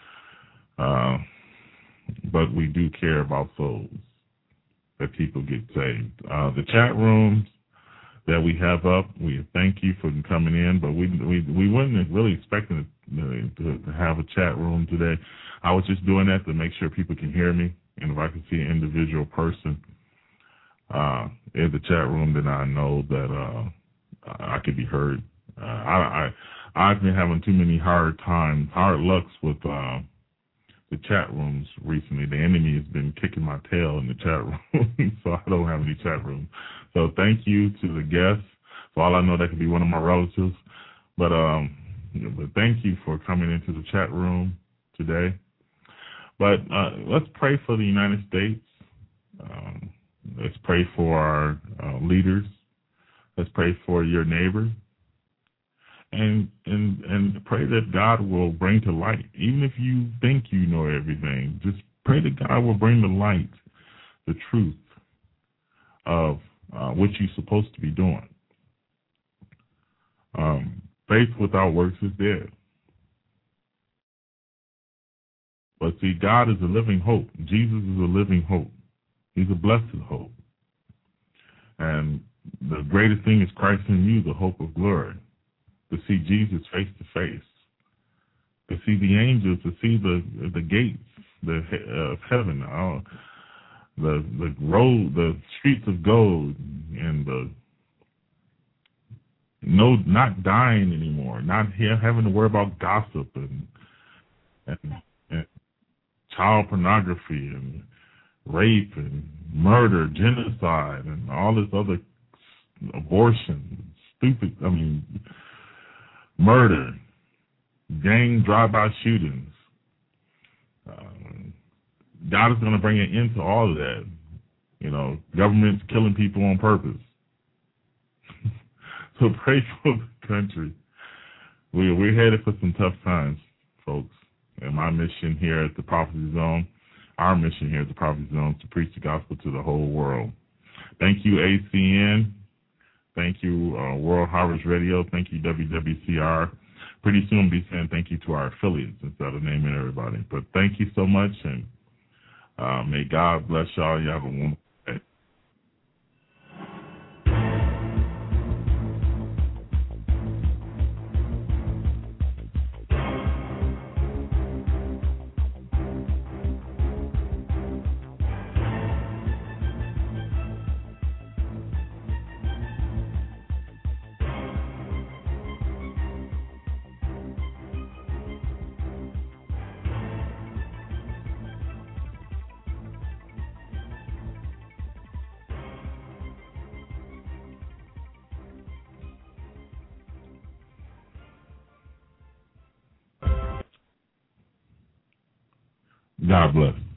Uh, but we do care about souls, that people get saved. Uh, the chat rooms that we have up, we thank you for coming in, but we we we weren't really expecting to, to have a chat room today. I was just doing that to make sure people can hear me, and if I can see an individual person uh, in the chat room, then I know that uh, I could be heard. Uh, I, I I've been having too many hard times, hard lucks with uh, the chat rooms recently. The enemy has been kicking my tail in the chat room, so I don't have any chat room. So thank you to the guests. For all I know, that could be one of my relatives. But um, but thank you for coming into the chat room today. But uh, let's pray for the United States. Um, let's pray for our uh, leaders. Let's pray for your neighbor. And and and pray that God will bring to light, even if you think you know everything, just pray that God will bring to light the truth of uh, what you're supposed to be doing. Um, faith without works is dead. But see, God is a living hope. Jesus is a living hope. He's a blessed hope. And the greatest thing is Christ in you, the hope of glory. To see Jesus face to face, to see the angels, to see the the gates the uh, of heaven, uh, the the road, the streets of gold, and the no not dying anymore, not here having to worry about gossip and, and, and child pornography and rape and murder, genocide, and all this other abortion, stupid. I mean. Murder, gang drive-by shootings. Um, God is going to bring an end to all of that. You know, government's killing people on purpose. So pray for the country. We, we're headed for some tough times, folks. And my mission here at the Prophecy Zone, our mission here at the Prophecy Zone is to preach the gospel to the whole world. Thank you, A C N. Thank you, uh, World Harvest Radio. Thank you, W W C R. Pretty soon we'll be saying thank you to our affiliates instead of naming everybody. But thank you so much, and uh, may God bless y'all. You have a wonderful day. God bless.